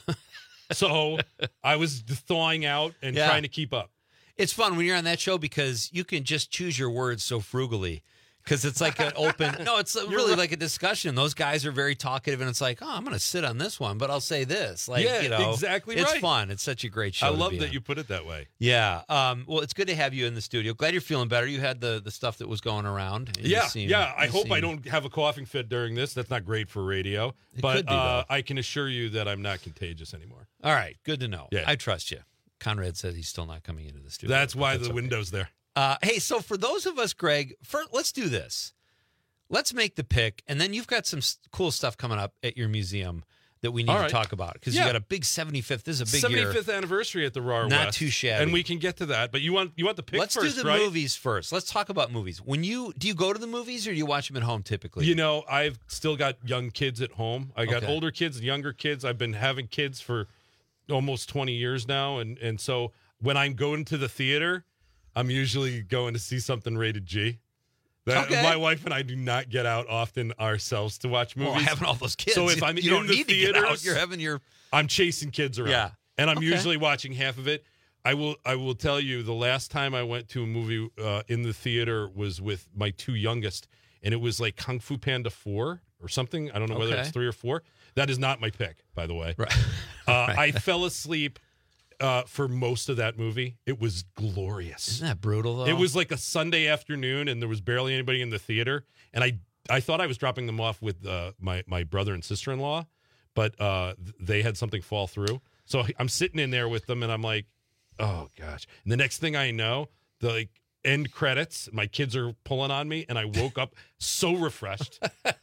so I was thawing out and Yeah. trying to keep up. It's fun when you're on that show because you can just choose your words so frugally. Because it's like an open, no, it's really right. like a discussion. Those guys are very talkative, and it's like, oh, I'm going to sit on this one, but I'll say this. Like, Yeah, you know, exactly It's right. fun. It's such a great show. I to love be that on. you put it that way. Yeah. Um, well, it's good to have you in the studio. Glad you're feeling better. You had the, the stuff that was going around. and you Yeah, seem- yeah. I you hope I seem- don't have a coughing fit during this. That's not great for radio, It but could be, uh, though. I can assure you that I'm not contagious anymore. All right. Good to know. Yeah. I trust you. Conrad said he's still not coming into the studio. That's but why that's the okay. window's there. Uh, hey, so for those of us, Greg, first, let's do this. Let's make the pick, and then you've got some s- cool stuff coming up at your museum that we need All to right. talk about because Yeah. you got a big seventy-fifth. This is a big year. seventy-fifth anniversary at the Rar Not West. too shabby. And we can get to that, but you want you want the pick Let's first, do the right? movies first. Let's talk about movies. When you do you go to the movies or do you watch them at home typically? You know, I've still got young kids at home. I got Okay. older kids and younger kids. I've been having kids for almost twenty years now, and and so when I'm going to the theater, I'm usually going to see something rated G. That, Okay. My wife and I do not get out often ourselves to watch movies. Well, having all those kids, So if I'm you in don't the need to get theaters, out. You're having your I'm chasing kids around. Yeah. And I'm Okay. usually watching half of it. I will I will tell you the last time I went to a movie uh, in the theater was with my two youngest, and it was like Kung Fu Panda four or something. I don't know whether Okay. it's three or four. That is not my pick, by the way. Right. Uh, Right. I fell asleep uh, for most of that movie. It was glorious. Isn't that brutal though? It was like a Sunday afternoon, and there was barely anybody in the theater. And I, I thought I was dropping them off with uh, my my brother and sister in law, but uh, th- they had something fall through. So I'm sitting in there with them, and I'm like, oh gosh. And the next thing I know, the like end credits, my kids are pulling on me, and I woke up so refreshed.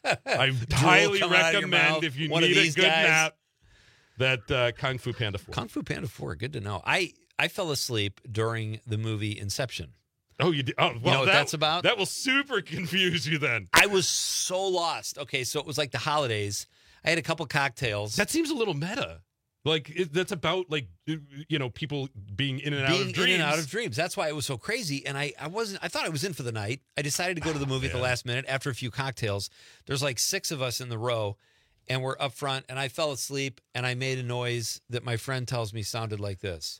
I highly coming out of your mouth. recommend if you One of need a these good guys. nap, that uh, Kung Fu Panda four. Kung Fu Panda four. Good to know. I I fell asleep during the movie Inception. Oh, you did? Oh, well, You know what that, that's about? That will super confuse you then. I was so lost. Okay, so it was like the holidays. I had a couple cocktails. That seems a little meta. Like it, that's about like you know people being in and out being of dreams. in and out of dreams. That's why it was so crazy. And I, I wasn't. I thought I was in for the night. I decided to go to the movie at the man. last minute after a few cocktails. There's like six of us in the row, and we're up front. And I fell asleep, and I made a noise that my friend tells me sounded like this.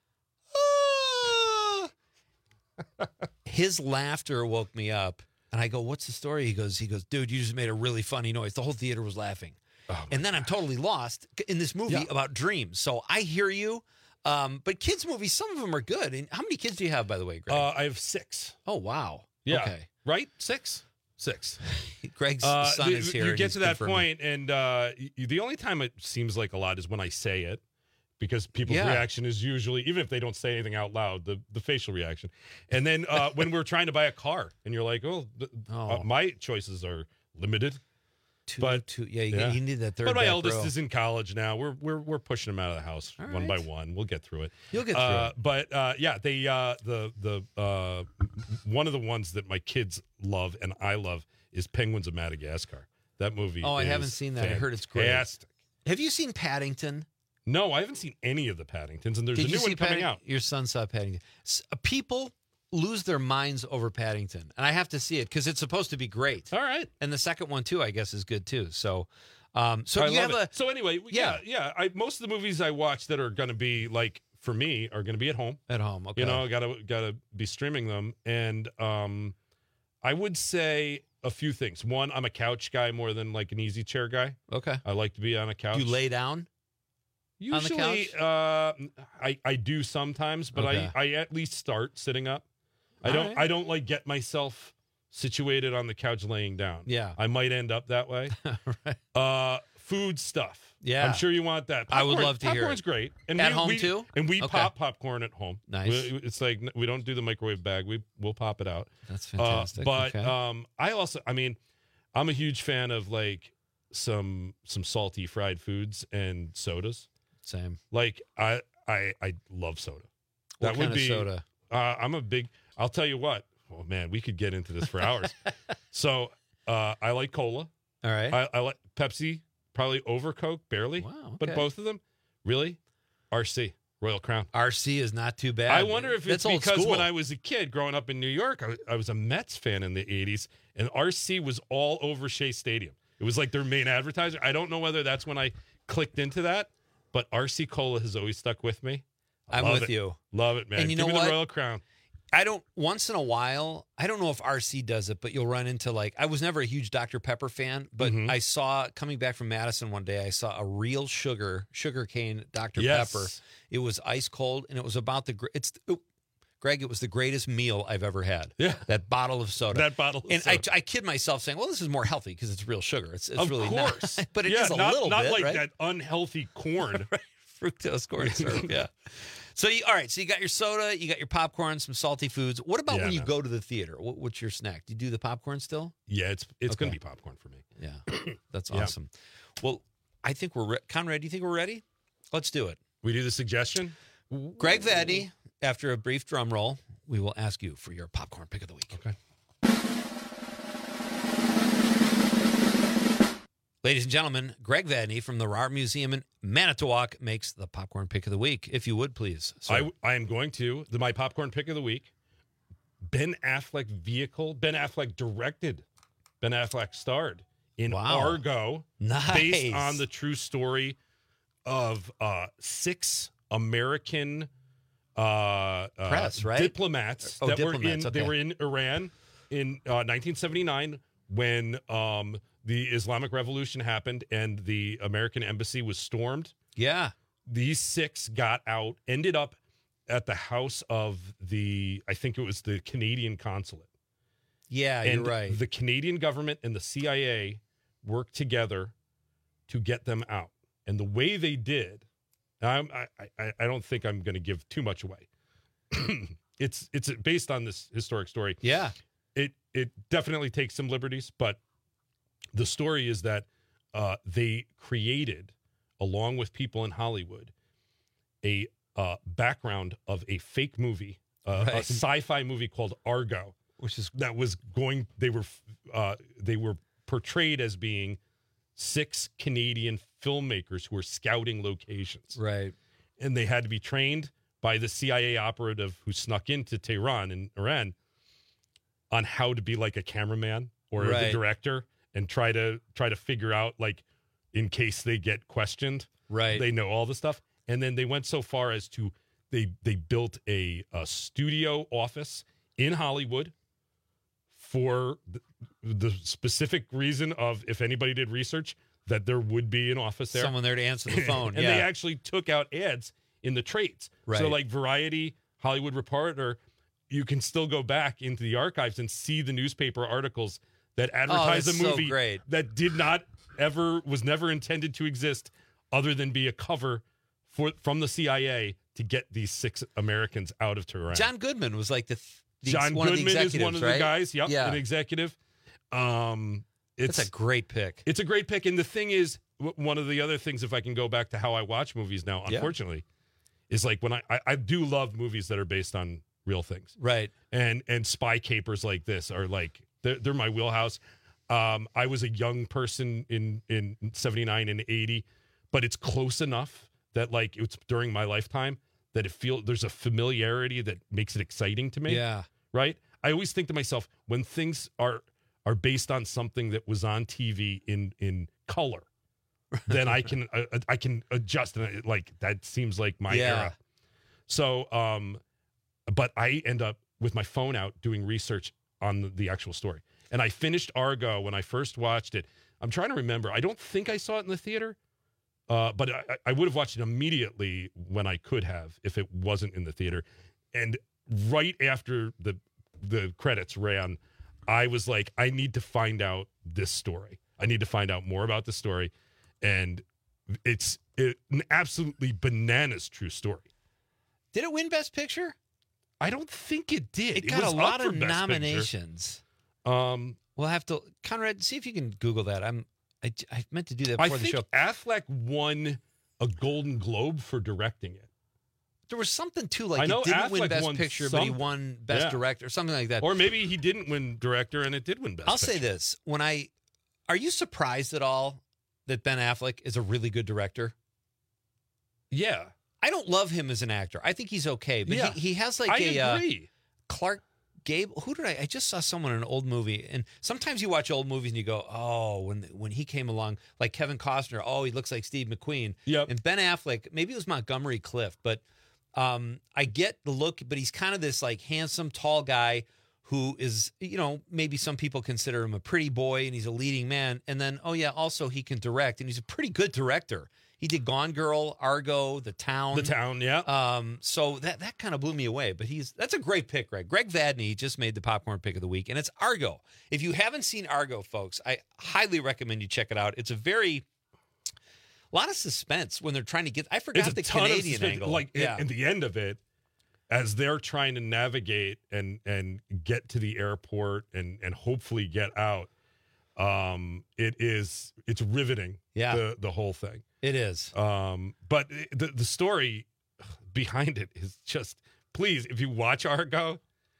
His laughter woke me up, and I go, "What's the story?" He goes, "He goes, dude, you just made a really funny noise. The whole theater was laughing." Oh, and then I'm totally lost in this movie Yeah. about dreams. So I hear you. Um, but kids' movies, some of them are good. And how many kids do you have, by the way, Greg? Uh, I have six. oh, wow. Yeah. Okay. Right? Six? Six. Greg's Uh, son the- is here. You and get he's to that confirming. point, and uh, y- the only time it seems like a lot is when I say it, because people's Yeah. reaction is usually, even if they don't say anything out loud, the, the facial reaction. And then uh, when we're trying to buy a car, and you're like, oh, th- Oh. uh, my choices are limited. Two, but- two, yeah, you, yeah. you need that third But my back eldest row. is in college now. We're we're we're pushing him out of the house All one by right. one. We'll get through it. You'll get through uh, it. But uh, yeah, they uh, the the uh, one of the ones that my kids love and I love is Penguins of Madagascar. That movie. Oh, I is haven't seen that. I heard it's great. fantastic. Have you seen Paddington? No, I haven't seen any of the Paddingtons, and there's Did a you new see one coming Padding- out. Your son saw Paddington. S- uh, people lose their minds over Paddington, and I have to see it because it's supposed to be great. All right. And the second one too, I guess, is good too. So, Um, so I do you love have it. a So anyway, yeah, yeah. I, most of the movies I watch that are going to be like for me are going to be at home. At home, okay. You know, gotta gotta be streaming them, and um, I would say a few things. One, I'm a couch guy more than like an easy chair guy. Okay. I like to be on a couch. You lay down. Usually, on the couch? Uh, I I do sometimes, but Okay. I I at least start sitting up. I All don't right. I don't like get myself situated on the couch laying down. Yeah. I might end up that way. right. Uh, food stuff. Yeah. I'm sure you want that. I would Popcorn- love to hear Popcorn's it. great. And At we- home, we- too? And we Okay. pop popcorn at home. Nice. We- It's like we don't do the microwave bag. We we'll pop it out. That's fantastic. Uh, but Okay. um, I also, I mean, I'm a huge fan of like some some salty fried foods and sodas. Same. Like I I I love soda. What that kind would of be soda? Uh, I'm a big. I'll tell you what. Oh man, we could get into this for hours. so uh, I like cola. All right. I, I like Pepsi. Probably over Coke, barely. Wow. But okay. both of them, really, R C Royal Crown. R C is not too bad. I wonder if it's That's old because school. when I was a kid growing up in New York, I, I was a Mets fan in the eighties, and R C was all over Shea Stadium. It was like their main advertiser. I don't know whether that's when I clicked into that, but R C Cola has always stuck with me. I I'm love with it. you. Love it, man. And you Give know me what? the Royal Crown. I don't, once in a while, I don't know if R C does it, but you'll run into like, I was never a huge Doctor Pepper fan, but Mhm. I saw, coming back from Madison one day, I saw a real sugar, sugar cane Doctor Yes. Pepper. It was ice cold, and it was about the, gr- it's, oh, Greg, it was the greatest meal I've ever had. Yeah. That bottle of soda. That bottle of and soda. I, I kid myself saying, well, this is more healthy because it's real sugar. It's, it's Of really course. not. But it yeah, is a not, little not bit, like right? that unhealthy corn. Right. Fructose corn syrup, yeah. So, you, all right, so you got your soda, you got your popcorn, some salty foods. What about Yeah, when you no. go to the theater? What, what's your snack? Do you do the popcorn still? Yeah, it's it's going Okay. to be popcorn for me. Yeah, that's Yeah. awesome. Well, I think we're re- Conrad. Do you think we're ready? Let's do it. We do the suggestion. Greg Vadney, after a brief drum roll, we will ask you for your popcorn pick of the week. Okay. Ladies and gentlemen, Greg Vadney from the Art Museum in Manitowoc makes the popcorn pick of the week. If you would, please. sir. I, I am going to. The, my popcorn pick of the week, Ben Affleck vehicle. Ben Affleck directed. Ben Affleck starred in Wow. Argo. Nice. Based on the true story of uh, six American uh, uh, Press, right? diplomats Oh, that diplomats, were in okay. they were in Iran in uh, nineteen seventy-nine when um, the Islamic Revolution happened and the American embassy was stormed. Yeah. These six got out, ended up at the house of the, I think it was the Canadian consulate. Yeah, and you're right. The Canadian government and the C I A worked together to get them out. And the way they did, I'm, I, I, I don't think I'm going to give too much away. it's it's based on this historic story. Yeah. It it definitely takes some liberties, but the story is that uh, they created, along with people in Hollywood, a uh, background of a fake movie, uh, a Right. sci-fi movie called Argo, which is that was going. They were uh, they were portrayed as being six Canadian filmmakers who were scouting locations, right, and they had to be trained by the C I A operative who snuck into Tehran in Iran on how to be like a cameraman or the Right. director and try to try to figure out, like, in case they get questioned, Right. they know all the stuff. And then they went so far as to they they built a, a studio office in Hollywood for the, the specific reason of, if anybody did research, that there would be an office there, Someone there to answer the phone. and yeah. they actually took out ads in the trades. So Right. like Variety, Hollywood Reporter, you can still go back into the archives and see the newspaper articles that advertise that's a so movie great. that did not ever, was never intended to exist other than be a cover for from the C I A to get these six Americans out of Tehran. John Goodman was like the, th- the John one Goodman of the is one of the right? guys. Yep, Yeah. an executive. Um, it's That's a great pick. It's a great pick. And the thing is, w- one of the other things, if I can go back to how I watch movies now, Yeah. unfortunately, is like when I, I, I do love movies that are based on real things. Right. And and spy capers like this are like, they're, they're my wheelhouse. Um, I was a young person in, in seventy-nine and eighty, but it's close enough that, like, it's during my lifetime that it feel there's a familiarity that makes it exciting to me. Yeah. Right? I always think to myself, when things are are based on something that was on T V in in color, then I can uh, I can adjust, and I, like that seems like my Yeah. era. So, um, but I end up with my phone out doing research on the, the actual story, and I finished Argo when I first watched it. I'm trying to remember. I don't think I saw it in the theater, uh, but I, I would have watched it immediately when I could have if it wasn't in the theater. And right after the the credits ran, I was like, I need to find out this story. I need to find out more about the story. And it's it, an absolutely bananas true story. Did it win Best Picture? I don't think it did. It got was a lot up for of Best nominations. Picture. Um, we'll have to, Conrad, see if you can Google that. I'm, I, I meant to do that I before the think show. Affleck won a Golden Globe for directing it. There was something too, like I know it didn't Affleck win Best won Picture, but he some- won Best Yeah. Director, something like that. Or maybe he didn't win director and it did win Best I'll Picture. say this: when I, are you surprised at all that Ben Affleck is a really good director? Yeah. I don't love him as an actor. I think he's okay, but Yeah. he, he has like I a agree. Uh, Clark Gable. Who did I? I just saw someone in an old movie, and sometimes you watch old movies and you go, "Oh, when when he came along, like Kevin Costner, oh, he looks like Steve McQueen." Yep. And Ben Affleck, maybe it was Montgomery Clift, but um, I get the look, but he's kind of this like handsome, tall guy who is, you know, maybe some people consider him a pretty boy, and he's a leading man. And then, oh yeah, also he can direct, and he's a pretty good director. He did Gone Girl, Argo, The Town. The Town, yeah. Um, so that that kind of blew me away. But he's that's a great pick, Greg. Greg Vadney just made the popcorn pick of the week, and it's Argo. If you haven't seen Argo, folks, I highly recommend you check it out. It's a very a lot of suspense when they're trying to get. I forgot It's a the ton of Canadian suspense. angle. Like yeah. in, in the end of it, as they're trying to navigate and and get to the airport and and hopefully get out, um, it is it's riveting. Yeah. the the whole thing. It is. Um, but the the story behind it is just, please, if you watch Argo,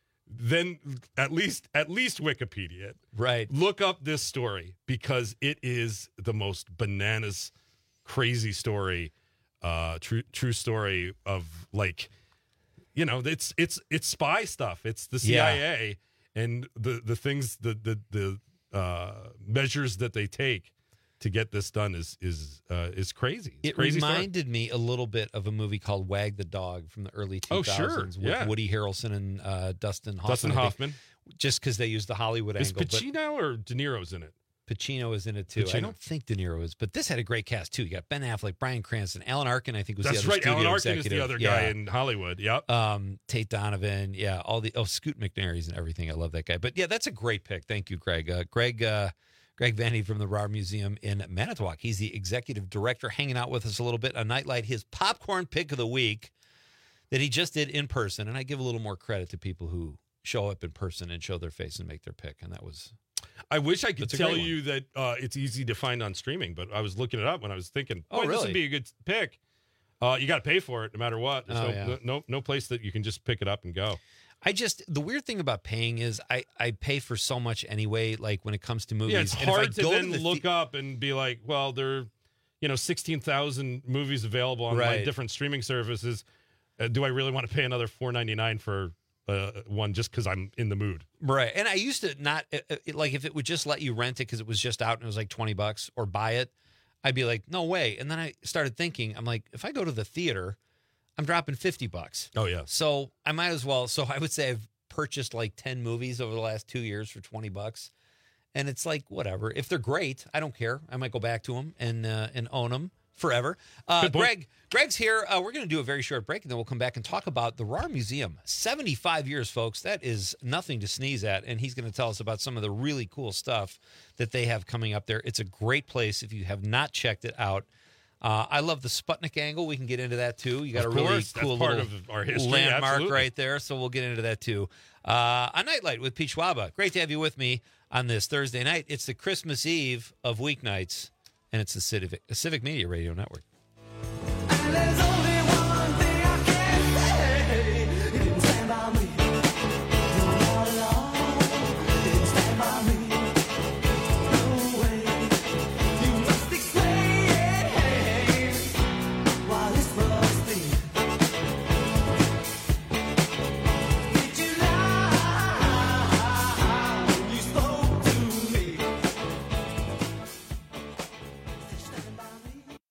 then at least at least Wikipedia it. Right. Look up this story because it is the most bananas, crazy story, uh, true true story of like, you know, it's it's it's spy stuff. It's the C I A Yeah. and the the things the the the uh, measures that they take to get this done is is uh, is crazy. It's It crazy reminded me a little bit of a movie called Wag the Dog from the early two Oh, thousands sure. with Yeah. Woody Harrelson and uh, Dustin Hoffman. Dustin I think, Hoffman. just because they used the Hollywood Is angle. Pacino or De Niro's in it? But Pacino is in it too. I Pacino? don't think De Niro is, but this had a great cast too. You got Ben Affleck, Bryan Cranston, Alan Arkin. I think was That's the other right. studio Alan Arkin is executive. the other Yeah. guy in Hollywood. Yep. Um, Tate Donovan, yeah, all the oh Scoot McNairy's and everything. I love that guy. But yeah, that's a great pick. Thank you, Greg. Uh, Greg, uh, Greg Vanny from the R A R Museum in Manitowoc. He's the executive director, hanging out with us a little bit on Nightlight. His popcorn pick of the week that he just did in person, and I give a little more credit to people who show up in person and show their face and make their pick, and that was. I wish I could That's a tell great one. you that uh, it's easy to find on streaming, but I was looking it up when I was thinking, Oh, boy, this really? would be a good pick. Uh, you got to pay for it no matter what. There's Oh, no, yeah. no no place that you can just pick it up and go. I just the weird thing about paying is I, I pay for so much anyway. Like when it comes to movies, Yeah, it's And if I hard to go then the look the- up and be like, well, there are, you know, sixteen thousand movies available on my Right. different streaming services. Uh, do I really want to pay another four ninety-nine for uh, one just because I'm in the mood? Right. And I used to not uh, uh, like if it would just let you rent it because it was just out and it was like twenty bucks or buy it, I'd be like, no way. And then I started thinking, I'm like, if I go to the theater, I'm dropping fifty bucks. Oh, yeah. So I might as well. So I would say I've purchased like ten movies over the last two years for twenty bucks. And it's like, whatever. If they're great, I don't care. I might go back to them and uh, and own them forever. Uh, Good point. Greg, Greg's here. Uh, we're going to do a very short break, and then we'll come back and talk about the R A R Museum. seventy-five years, folks. That is nothing to sneeze at. And he's going to tell us about some of the really cool stuff that they have coming up there. It's a great place if you have not checked it out. Uh, I love the Sputnik angle. We can get into that, too. You got Of a really course. That's cool part little of our history. landmark Absolutely. right there, so we'll get into that, too. Uh, a Nightlight with Pete Schwaba. Great to have you with me on this Thursday night. It's the Christmas Eve of weeknights, and it's the Civic, Civic Media Radio Network.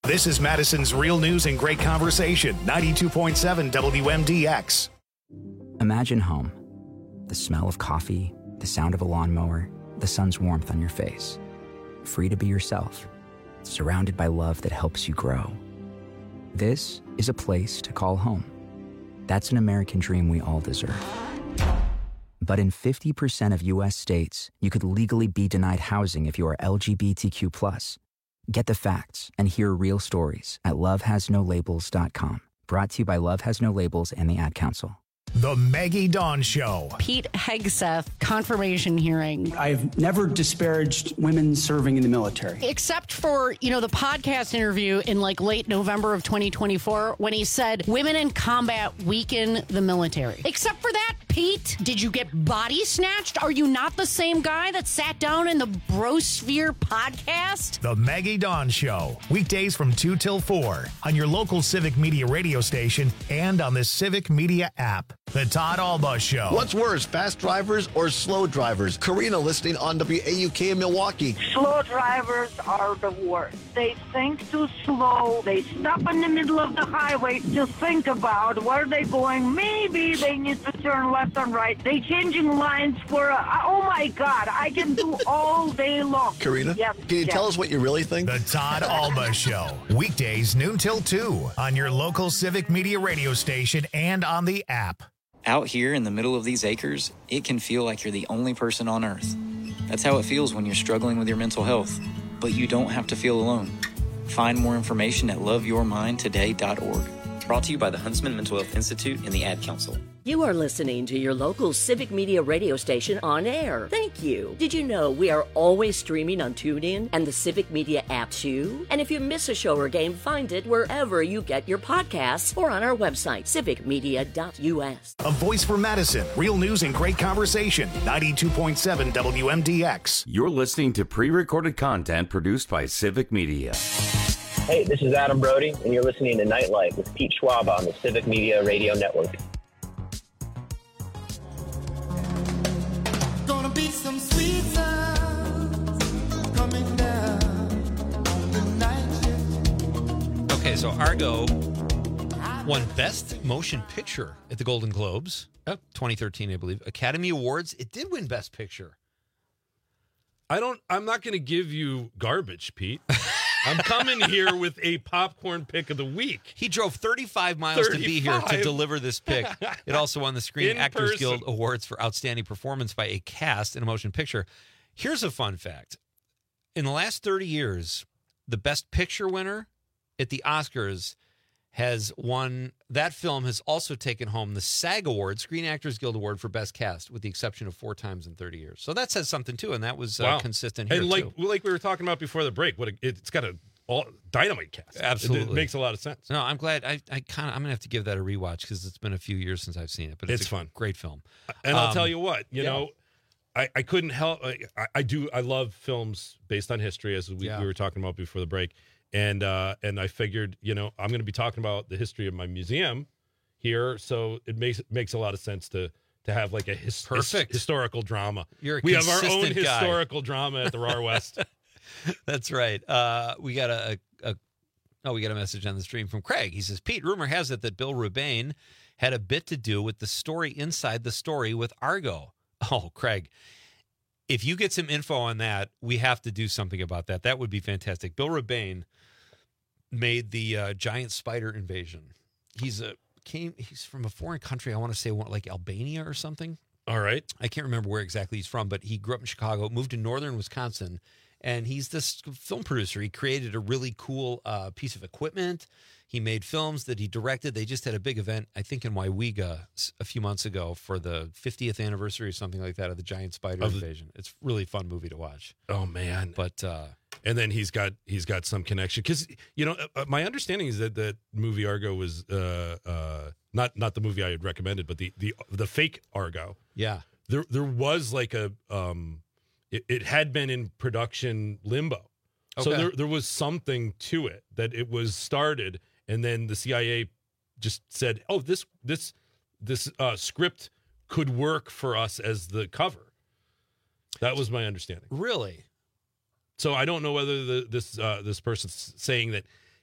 This is Madison's Real News and Great Conversation, ninety-two point seven W M D X. Imagine home. The smell of coffee, the sound of a lawnmower, the sun's warmth on your face. Free to be yourself, surrounded by love that helps you grow. This is a place to call home. That's an American dream we all deserve. But in fifty percent of U S states, you could legally be denied housing if you are L G B T Q plus. Get the facts and hear real stories at love has no labels dot com. Brought to you by Love Has No Labels and the Ad Council. The Maggie Dawn Show. Pete Hegseth confirmation hearing. I've never disparaged women serving in the military. Except for, you know, the podcast interview in like late November of twenty twenty-four when he said women in combat weaken the military. Except for that, Pete, did you get body snatched? Are you not the same guy that sat down in the Brosphere podcast? The Maggie Dawn Show. Weekdays from two till four on your local Civic Media radio station and on the Civic Media app. The Todd Alba Show. What's worse, fast drivers or slow drivers? Karina listening on W A U K in Milwaukee. Slow drivers are the worst. They think too slow. They stop in the middle of the highway to think about where they're going. Maybe they need to turn left and right. They changing lines for, a, oh my God, I can do all day long. Karina, yes, can you yes. tell us what you really think? The Todd Alba Show. Weekdays noon till two on your local Civic Media radio station and on the app. Out here in the middle of these acres, it can feel like you're the only person on Earth. That's how it feels when you're struggling with your mental health. But you don't have to feel alone. Find more information at love your mind today dot org. Brought to you by the Huntsman Mental Health Institute and the Ad Council. You are listening to your local Civic Media radio station on air. Thank you. Did you know we are always streaming on TuneIn and the Civic Media app too? And if you miss a show or game, find it wherever you get your podcasts or on our website, civic media dot U S. A voice for Madison. Real news and great conversation. ninety-two point seven W M D X. You're listening to pre-recorded content produced by Civic Media. Hey, this is Adam Brody, and you're listening to Nightlight with Pete Schwab on the Civic Media Radio Network. Gonna be some sweet sounds coming down on the night shift. Okay, so Argo won Best Motion Picture at the Golden Globes, uh, twenty thirteen, I believe. Academy Awards, it did win Best Picture. I don't. I'm not going to give you garbage, Pete. I'm coming here with a popcorn pick of the week. He drove thirty-five miles thirty-five to be here to deliver this pick. It also won the Screen Actors person. Guild Awards for Outstanding Performance by a Cast in a Motion Picture. Here's a fun fact. In the last thirty years, the Best Picture winner at the Oscars has won. That film has also taken home the SAG Award, Screen Actors Guild Award for Best Cast, with the exception of four times in thirty years. So that says something too, and that was uh, wow. consistent here and like, too. like we were talking about before the break, what a, it's got a all, dynamite cast. Absolutely, it, it makes a lot of sense. No, I'm glad. I, I kind of I'm gonna have to give that a rewatch because it's been a few years since I've seen it. But it's, it's a fun, great film. And um, I'll tell you what, you yeah. know. I, I couldn't help. I, I do. I love films based on history, as we, yeah. we were talking about before the break, and uh, and I figured, you know, I'm going to be talking about the history of my museum here, so it makes makes a lot of sense to to have like a his, Perfect. his, historical drama. You're a we have our own consistent guy. historical drama at the R A R West. That's right. Uh, we got a, a, a oh, we got a message on the stream from Craig. He says, Pete, rumor has it that Bill Rebane had a bit to do with the story inside the story with Argo. Oh, Craig, if you get some info on that, we have to do something about that. That would be fantastic. Bill Rebane made the uh, giant spider invasion. He's a came. He's from a foreign country. I want to say like Albania or something. All right. I can't remember where exactly he's from, but he grew up in Chicago, moved to northern Wisconsin, and he's this film producer. He created a really cool uh, piece of equipment. He made films that he directed. They just had a big event, I think, in Waiwiga a few months ago for the fiftieth anniversary or something like that of the giant spider Of the- invasion. It's a really fun movie to watch. Oh man! But uh, and then he's got he's got some connection because you know uh, my understanding is that that movie Argo was uh, uh, not not the movie I had recommended, but the the the fake Argo. Yeah, there there was like a um, it, it had been in production limbo, so Okay. there there was something to it that it was started. And then the C I A just said, "Oh, this this this uh, script could work for us as the cover." That was my understanding. Really? So I don't know whether the, this uh, this person's saying that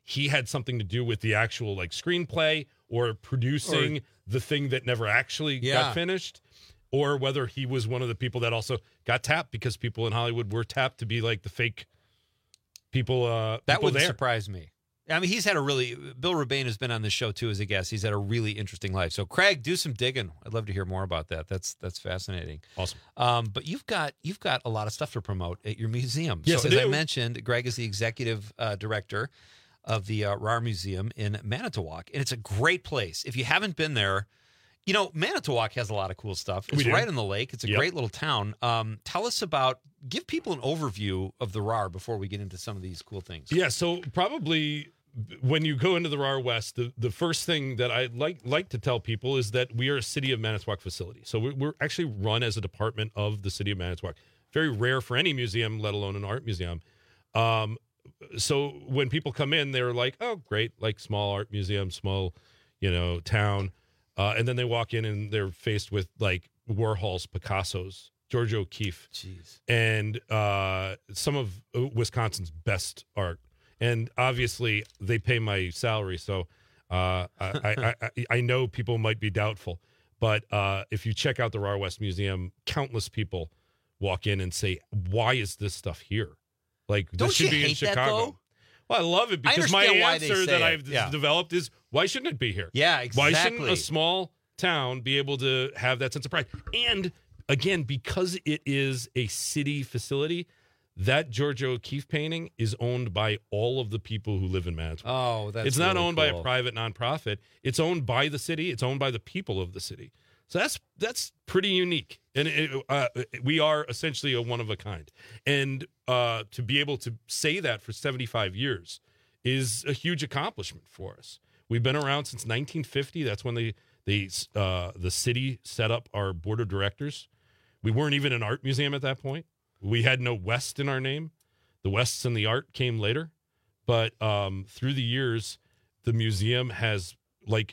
he had something to do with the actual like screenplay or producing or, the thing that never actually yeah. got finished, or whether he was one of the people that also got tapped because people in Hollywood were tapped to be like the fake people. Uh, that people wouldn't there. surprise me. I mean, he's had a really, Bill Rebane has been on this show too as a guest. He's had a really interesting life. So Craig, do some digging. I'd love to hear more about that. That's that's fascinating. Awesome. Um, but you've got you've got a lot of stuff to promote at your museum. Yes, so I as do. I mentioned, Greg is the executive uh, director of the uh, R A R Museum in Manitowoc, and it's a great place. If you haven't been there, you know, Manitowoc has a lot of cool stuff. It's right on the lake. It's a yep. great little town. Um, tell us about, give people an overview of the R A R before we get into some of these cool things. Yeah, so probably when you go into the R A R West, the, the first thing that I like like to tell people is that we are a City of Manitowoc facility. So we're, we're actually run as a department of the City of Manitowoc. Very rare for any museum, let alone an art museum. Um, so when people come in, they're like, oh, great, like small art museum, small, you know, town. Uh, and then they walk in and they're faced with like Warhol's, Picasso's, George O'Keeffe, Jeez. and uh, some of Wisconsin's best art. And obviously, they pay my salary, so uh, I, I, I, I know people might be doubtful. But uh, if you check out the R A R West Museum, countless people walk in and say, "Why is this stuff here? Like Don't this should you be in hate that, Chicago." though? Well, I love it because my understand why they answer say that it. I've Yeah. developed is, "Why shouldn't it be here? Yeah, Why exactly. shouldn't a small town be able to have that sense of pride?" And again, because it is a city facility, that George O'Keeffe painting is owned by all of the people who live in Manitowoc. Oh, that's It's not really owned by cool. a private nonprofit. It's owned by the city. It's owned by the people of the city. So that's that's pretty unique. And it, uh, we are essentially a one of a kind. And uh, to be able to say that for seventy-five years is a huge accomplishment for us. We've been around since nineteen fifty. That's when they, they uh, the city set up our board of directors. We weren't even an art museum at that point. We had no West in our name. The Wests and the art came later. But um, through the years, the museum has like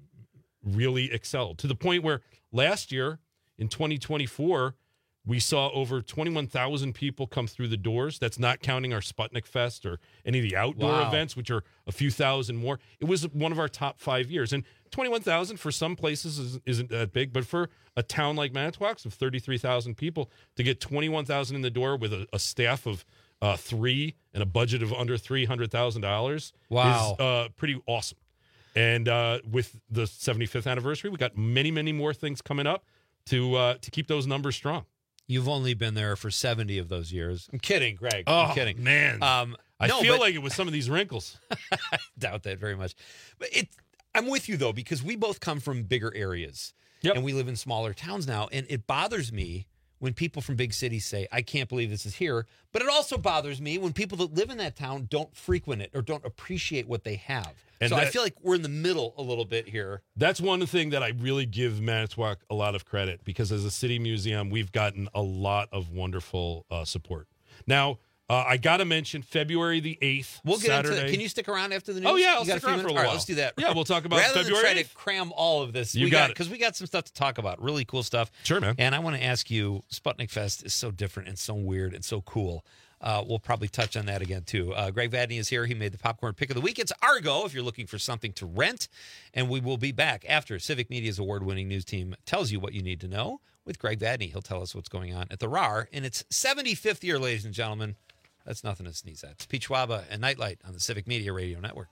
really excelled to the point where last year in twenty twenty-four, we saw over twenty-one thousand people come through the doors. That's not counting our Sputnik Fest or any of the outdoor Wow. events, which are a few thousand more. It was one of our top five years. And twenty-one thousand for some places is, isn't that big, but for a town like Manitowoc of thirty-three thousand people, to get twenty-one thousand in the door with a, a staff of uh, three and a budget of under three hundred thousand dollars Wow. is uh, pretty awesome. And uh, with the seventy-fifth anniversary, we got many, many more things coming up to uh, to keep those numbers strong. You've only been there for seventy of those years. I'm kidding, Greg. Oh, I'm kidding. man. Um, I no, feel but- like it was some of these wrinkles. I doubt that very much. But it, I'm with you, though, because we both come from bigger areas. Yep. And we live in smaller towns now. And it bothers me when people from big cities say, I can't believe this is here. But it also bothers me when people that live in that town don't frequent it or don't appreciate what they have. And so I that- feel like we're in the middle a little bit here. That's one thing that I really give Manitowoc a lot of credit, because as a city museum, we've gotten a lot of wonderful uh, support. Now, uh, I got to mention February the eighth, We'll get Saturday. into it. Can you stick around after the news? Oh, yeah, I'll You got stick around few for a minutes? All right, while. let's do that. Yeah, we'll talk about Rather February than try eighth. to cram all of this, You we got it. because we got some stuff to talk about. Really cool stuff. Sure, man. And I want to ask you, Sputnik Fest is so different and so weird and so cool. Uh, we'll probably touch on that again, too. Uh, Greg Vadney is here. He made the popcorn pick of the week. It's Argo if you're looking for something to rent. And we will be back after Civic Media's award-winning news team tells you what you need to know with Greg Vadney. He'll tell us what's going on at the R A R in its seventy-fifth year, ladies and gentlemen. That's nothing to sneeze at. It's Pete Schwaba and Nightlight on the Civic Media Radio Network.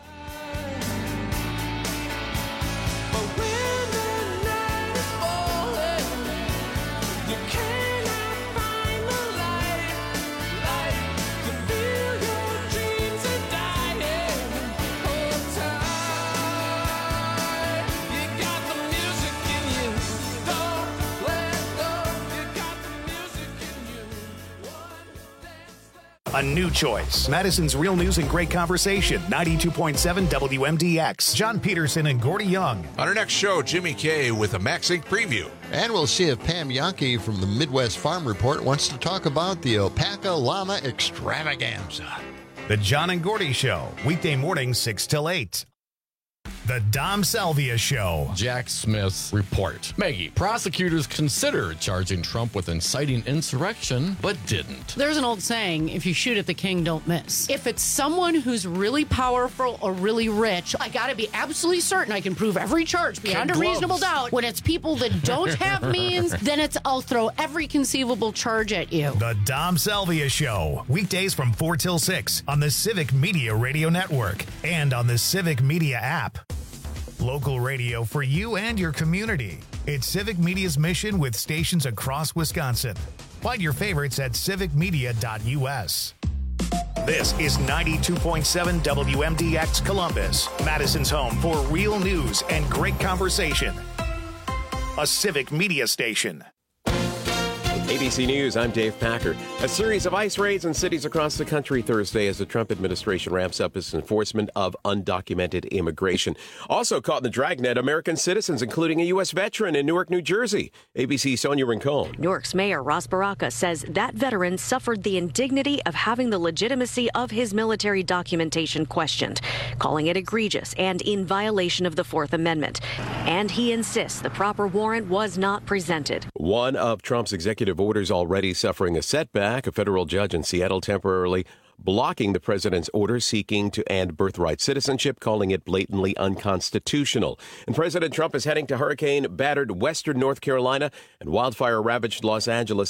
A new choice. Madison's Real News and Great Conversation. ninety-two point seven W M D X. John Peterson and Gordy Young. On our next show, Jimmy Kay with a MaxInc preview. And we'll see if Pam Yankee from the Midwest Farm Report wants to talk about the alpaca llama extravaganza. The John and Gordy Show. Weekday mornings, six till eight. The Dom Salvia Show. Jack Smith's report. Maggie, prosecutors considered charging Trump with inciting insurrection, but didn't. There's an old saying, if you shoot at the king, don't miss. If it's someone who's really powerful or really rich, I gotta be absolutely certain I can prove every charge beyond a reasonable doubt. When it's people that don't have means, then it's I'll throw every conceivable charge at you. The Dom Salvia Show. Weekdays from four till six on the Civic Media Radio Network and on the Civic Media app. Local radio for you and your community. It's Civic Media's mission with stations across Wisconsin. Find your favorites at civic media dot u s. This is ninety-two point seven W M D X Columbus, Madison's home for real news and great conversation. A Civic Media station. A B C News, I'm Dave Packer. A series of ICE raids in cities across the country Thursday as the Trump administration ramps up its enforcement of undocumented immigration. Also caught in the dragnet, American citizens, including a U S veteran in Newark, New Jersey. A B C Sonia Rincon. Newark's Mayor Ross Baraka says that veteran suffered the indignity of having the legitimacy of his military documentation questioned, calling it egregious and in violation of the Fourth Amendment. And he insists the proper warrant was not presented. One of Trump's executive orders already suffering a setback. A federal judge in Seattle temporarily blocking the president's order seeking to end birthright citizenship, calling it blatantly unconstitutional. And President Trump is heading to hurricane-battered western North Carolina and wildfire-ravaged Los Angeles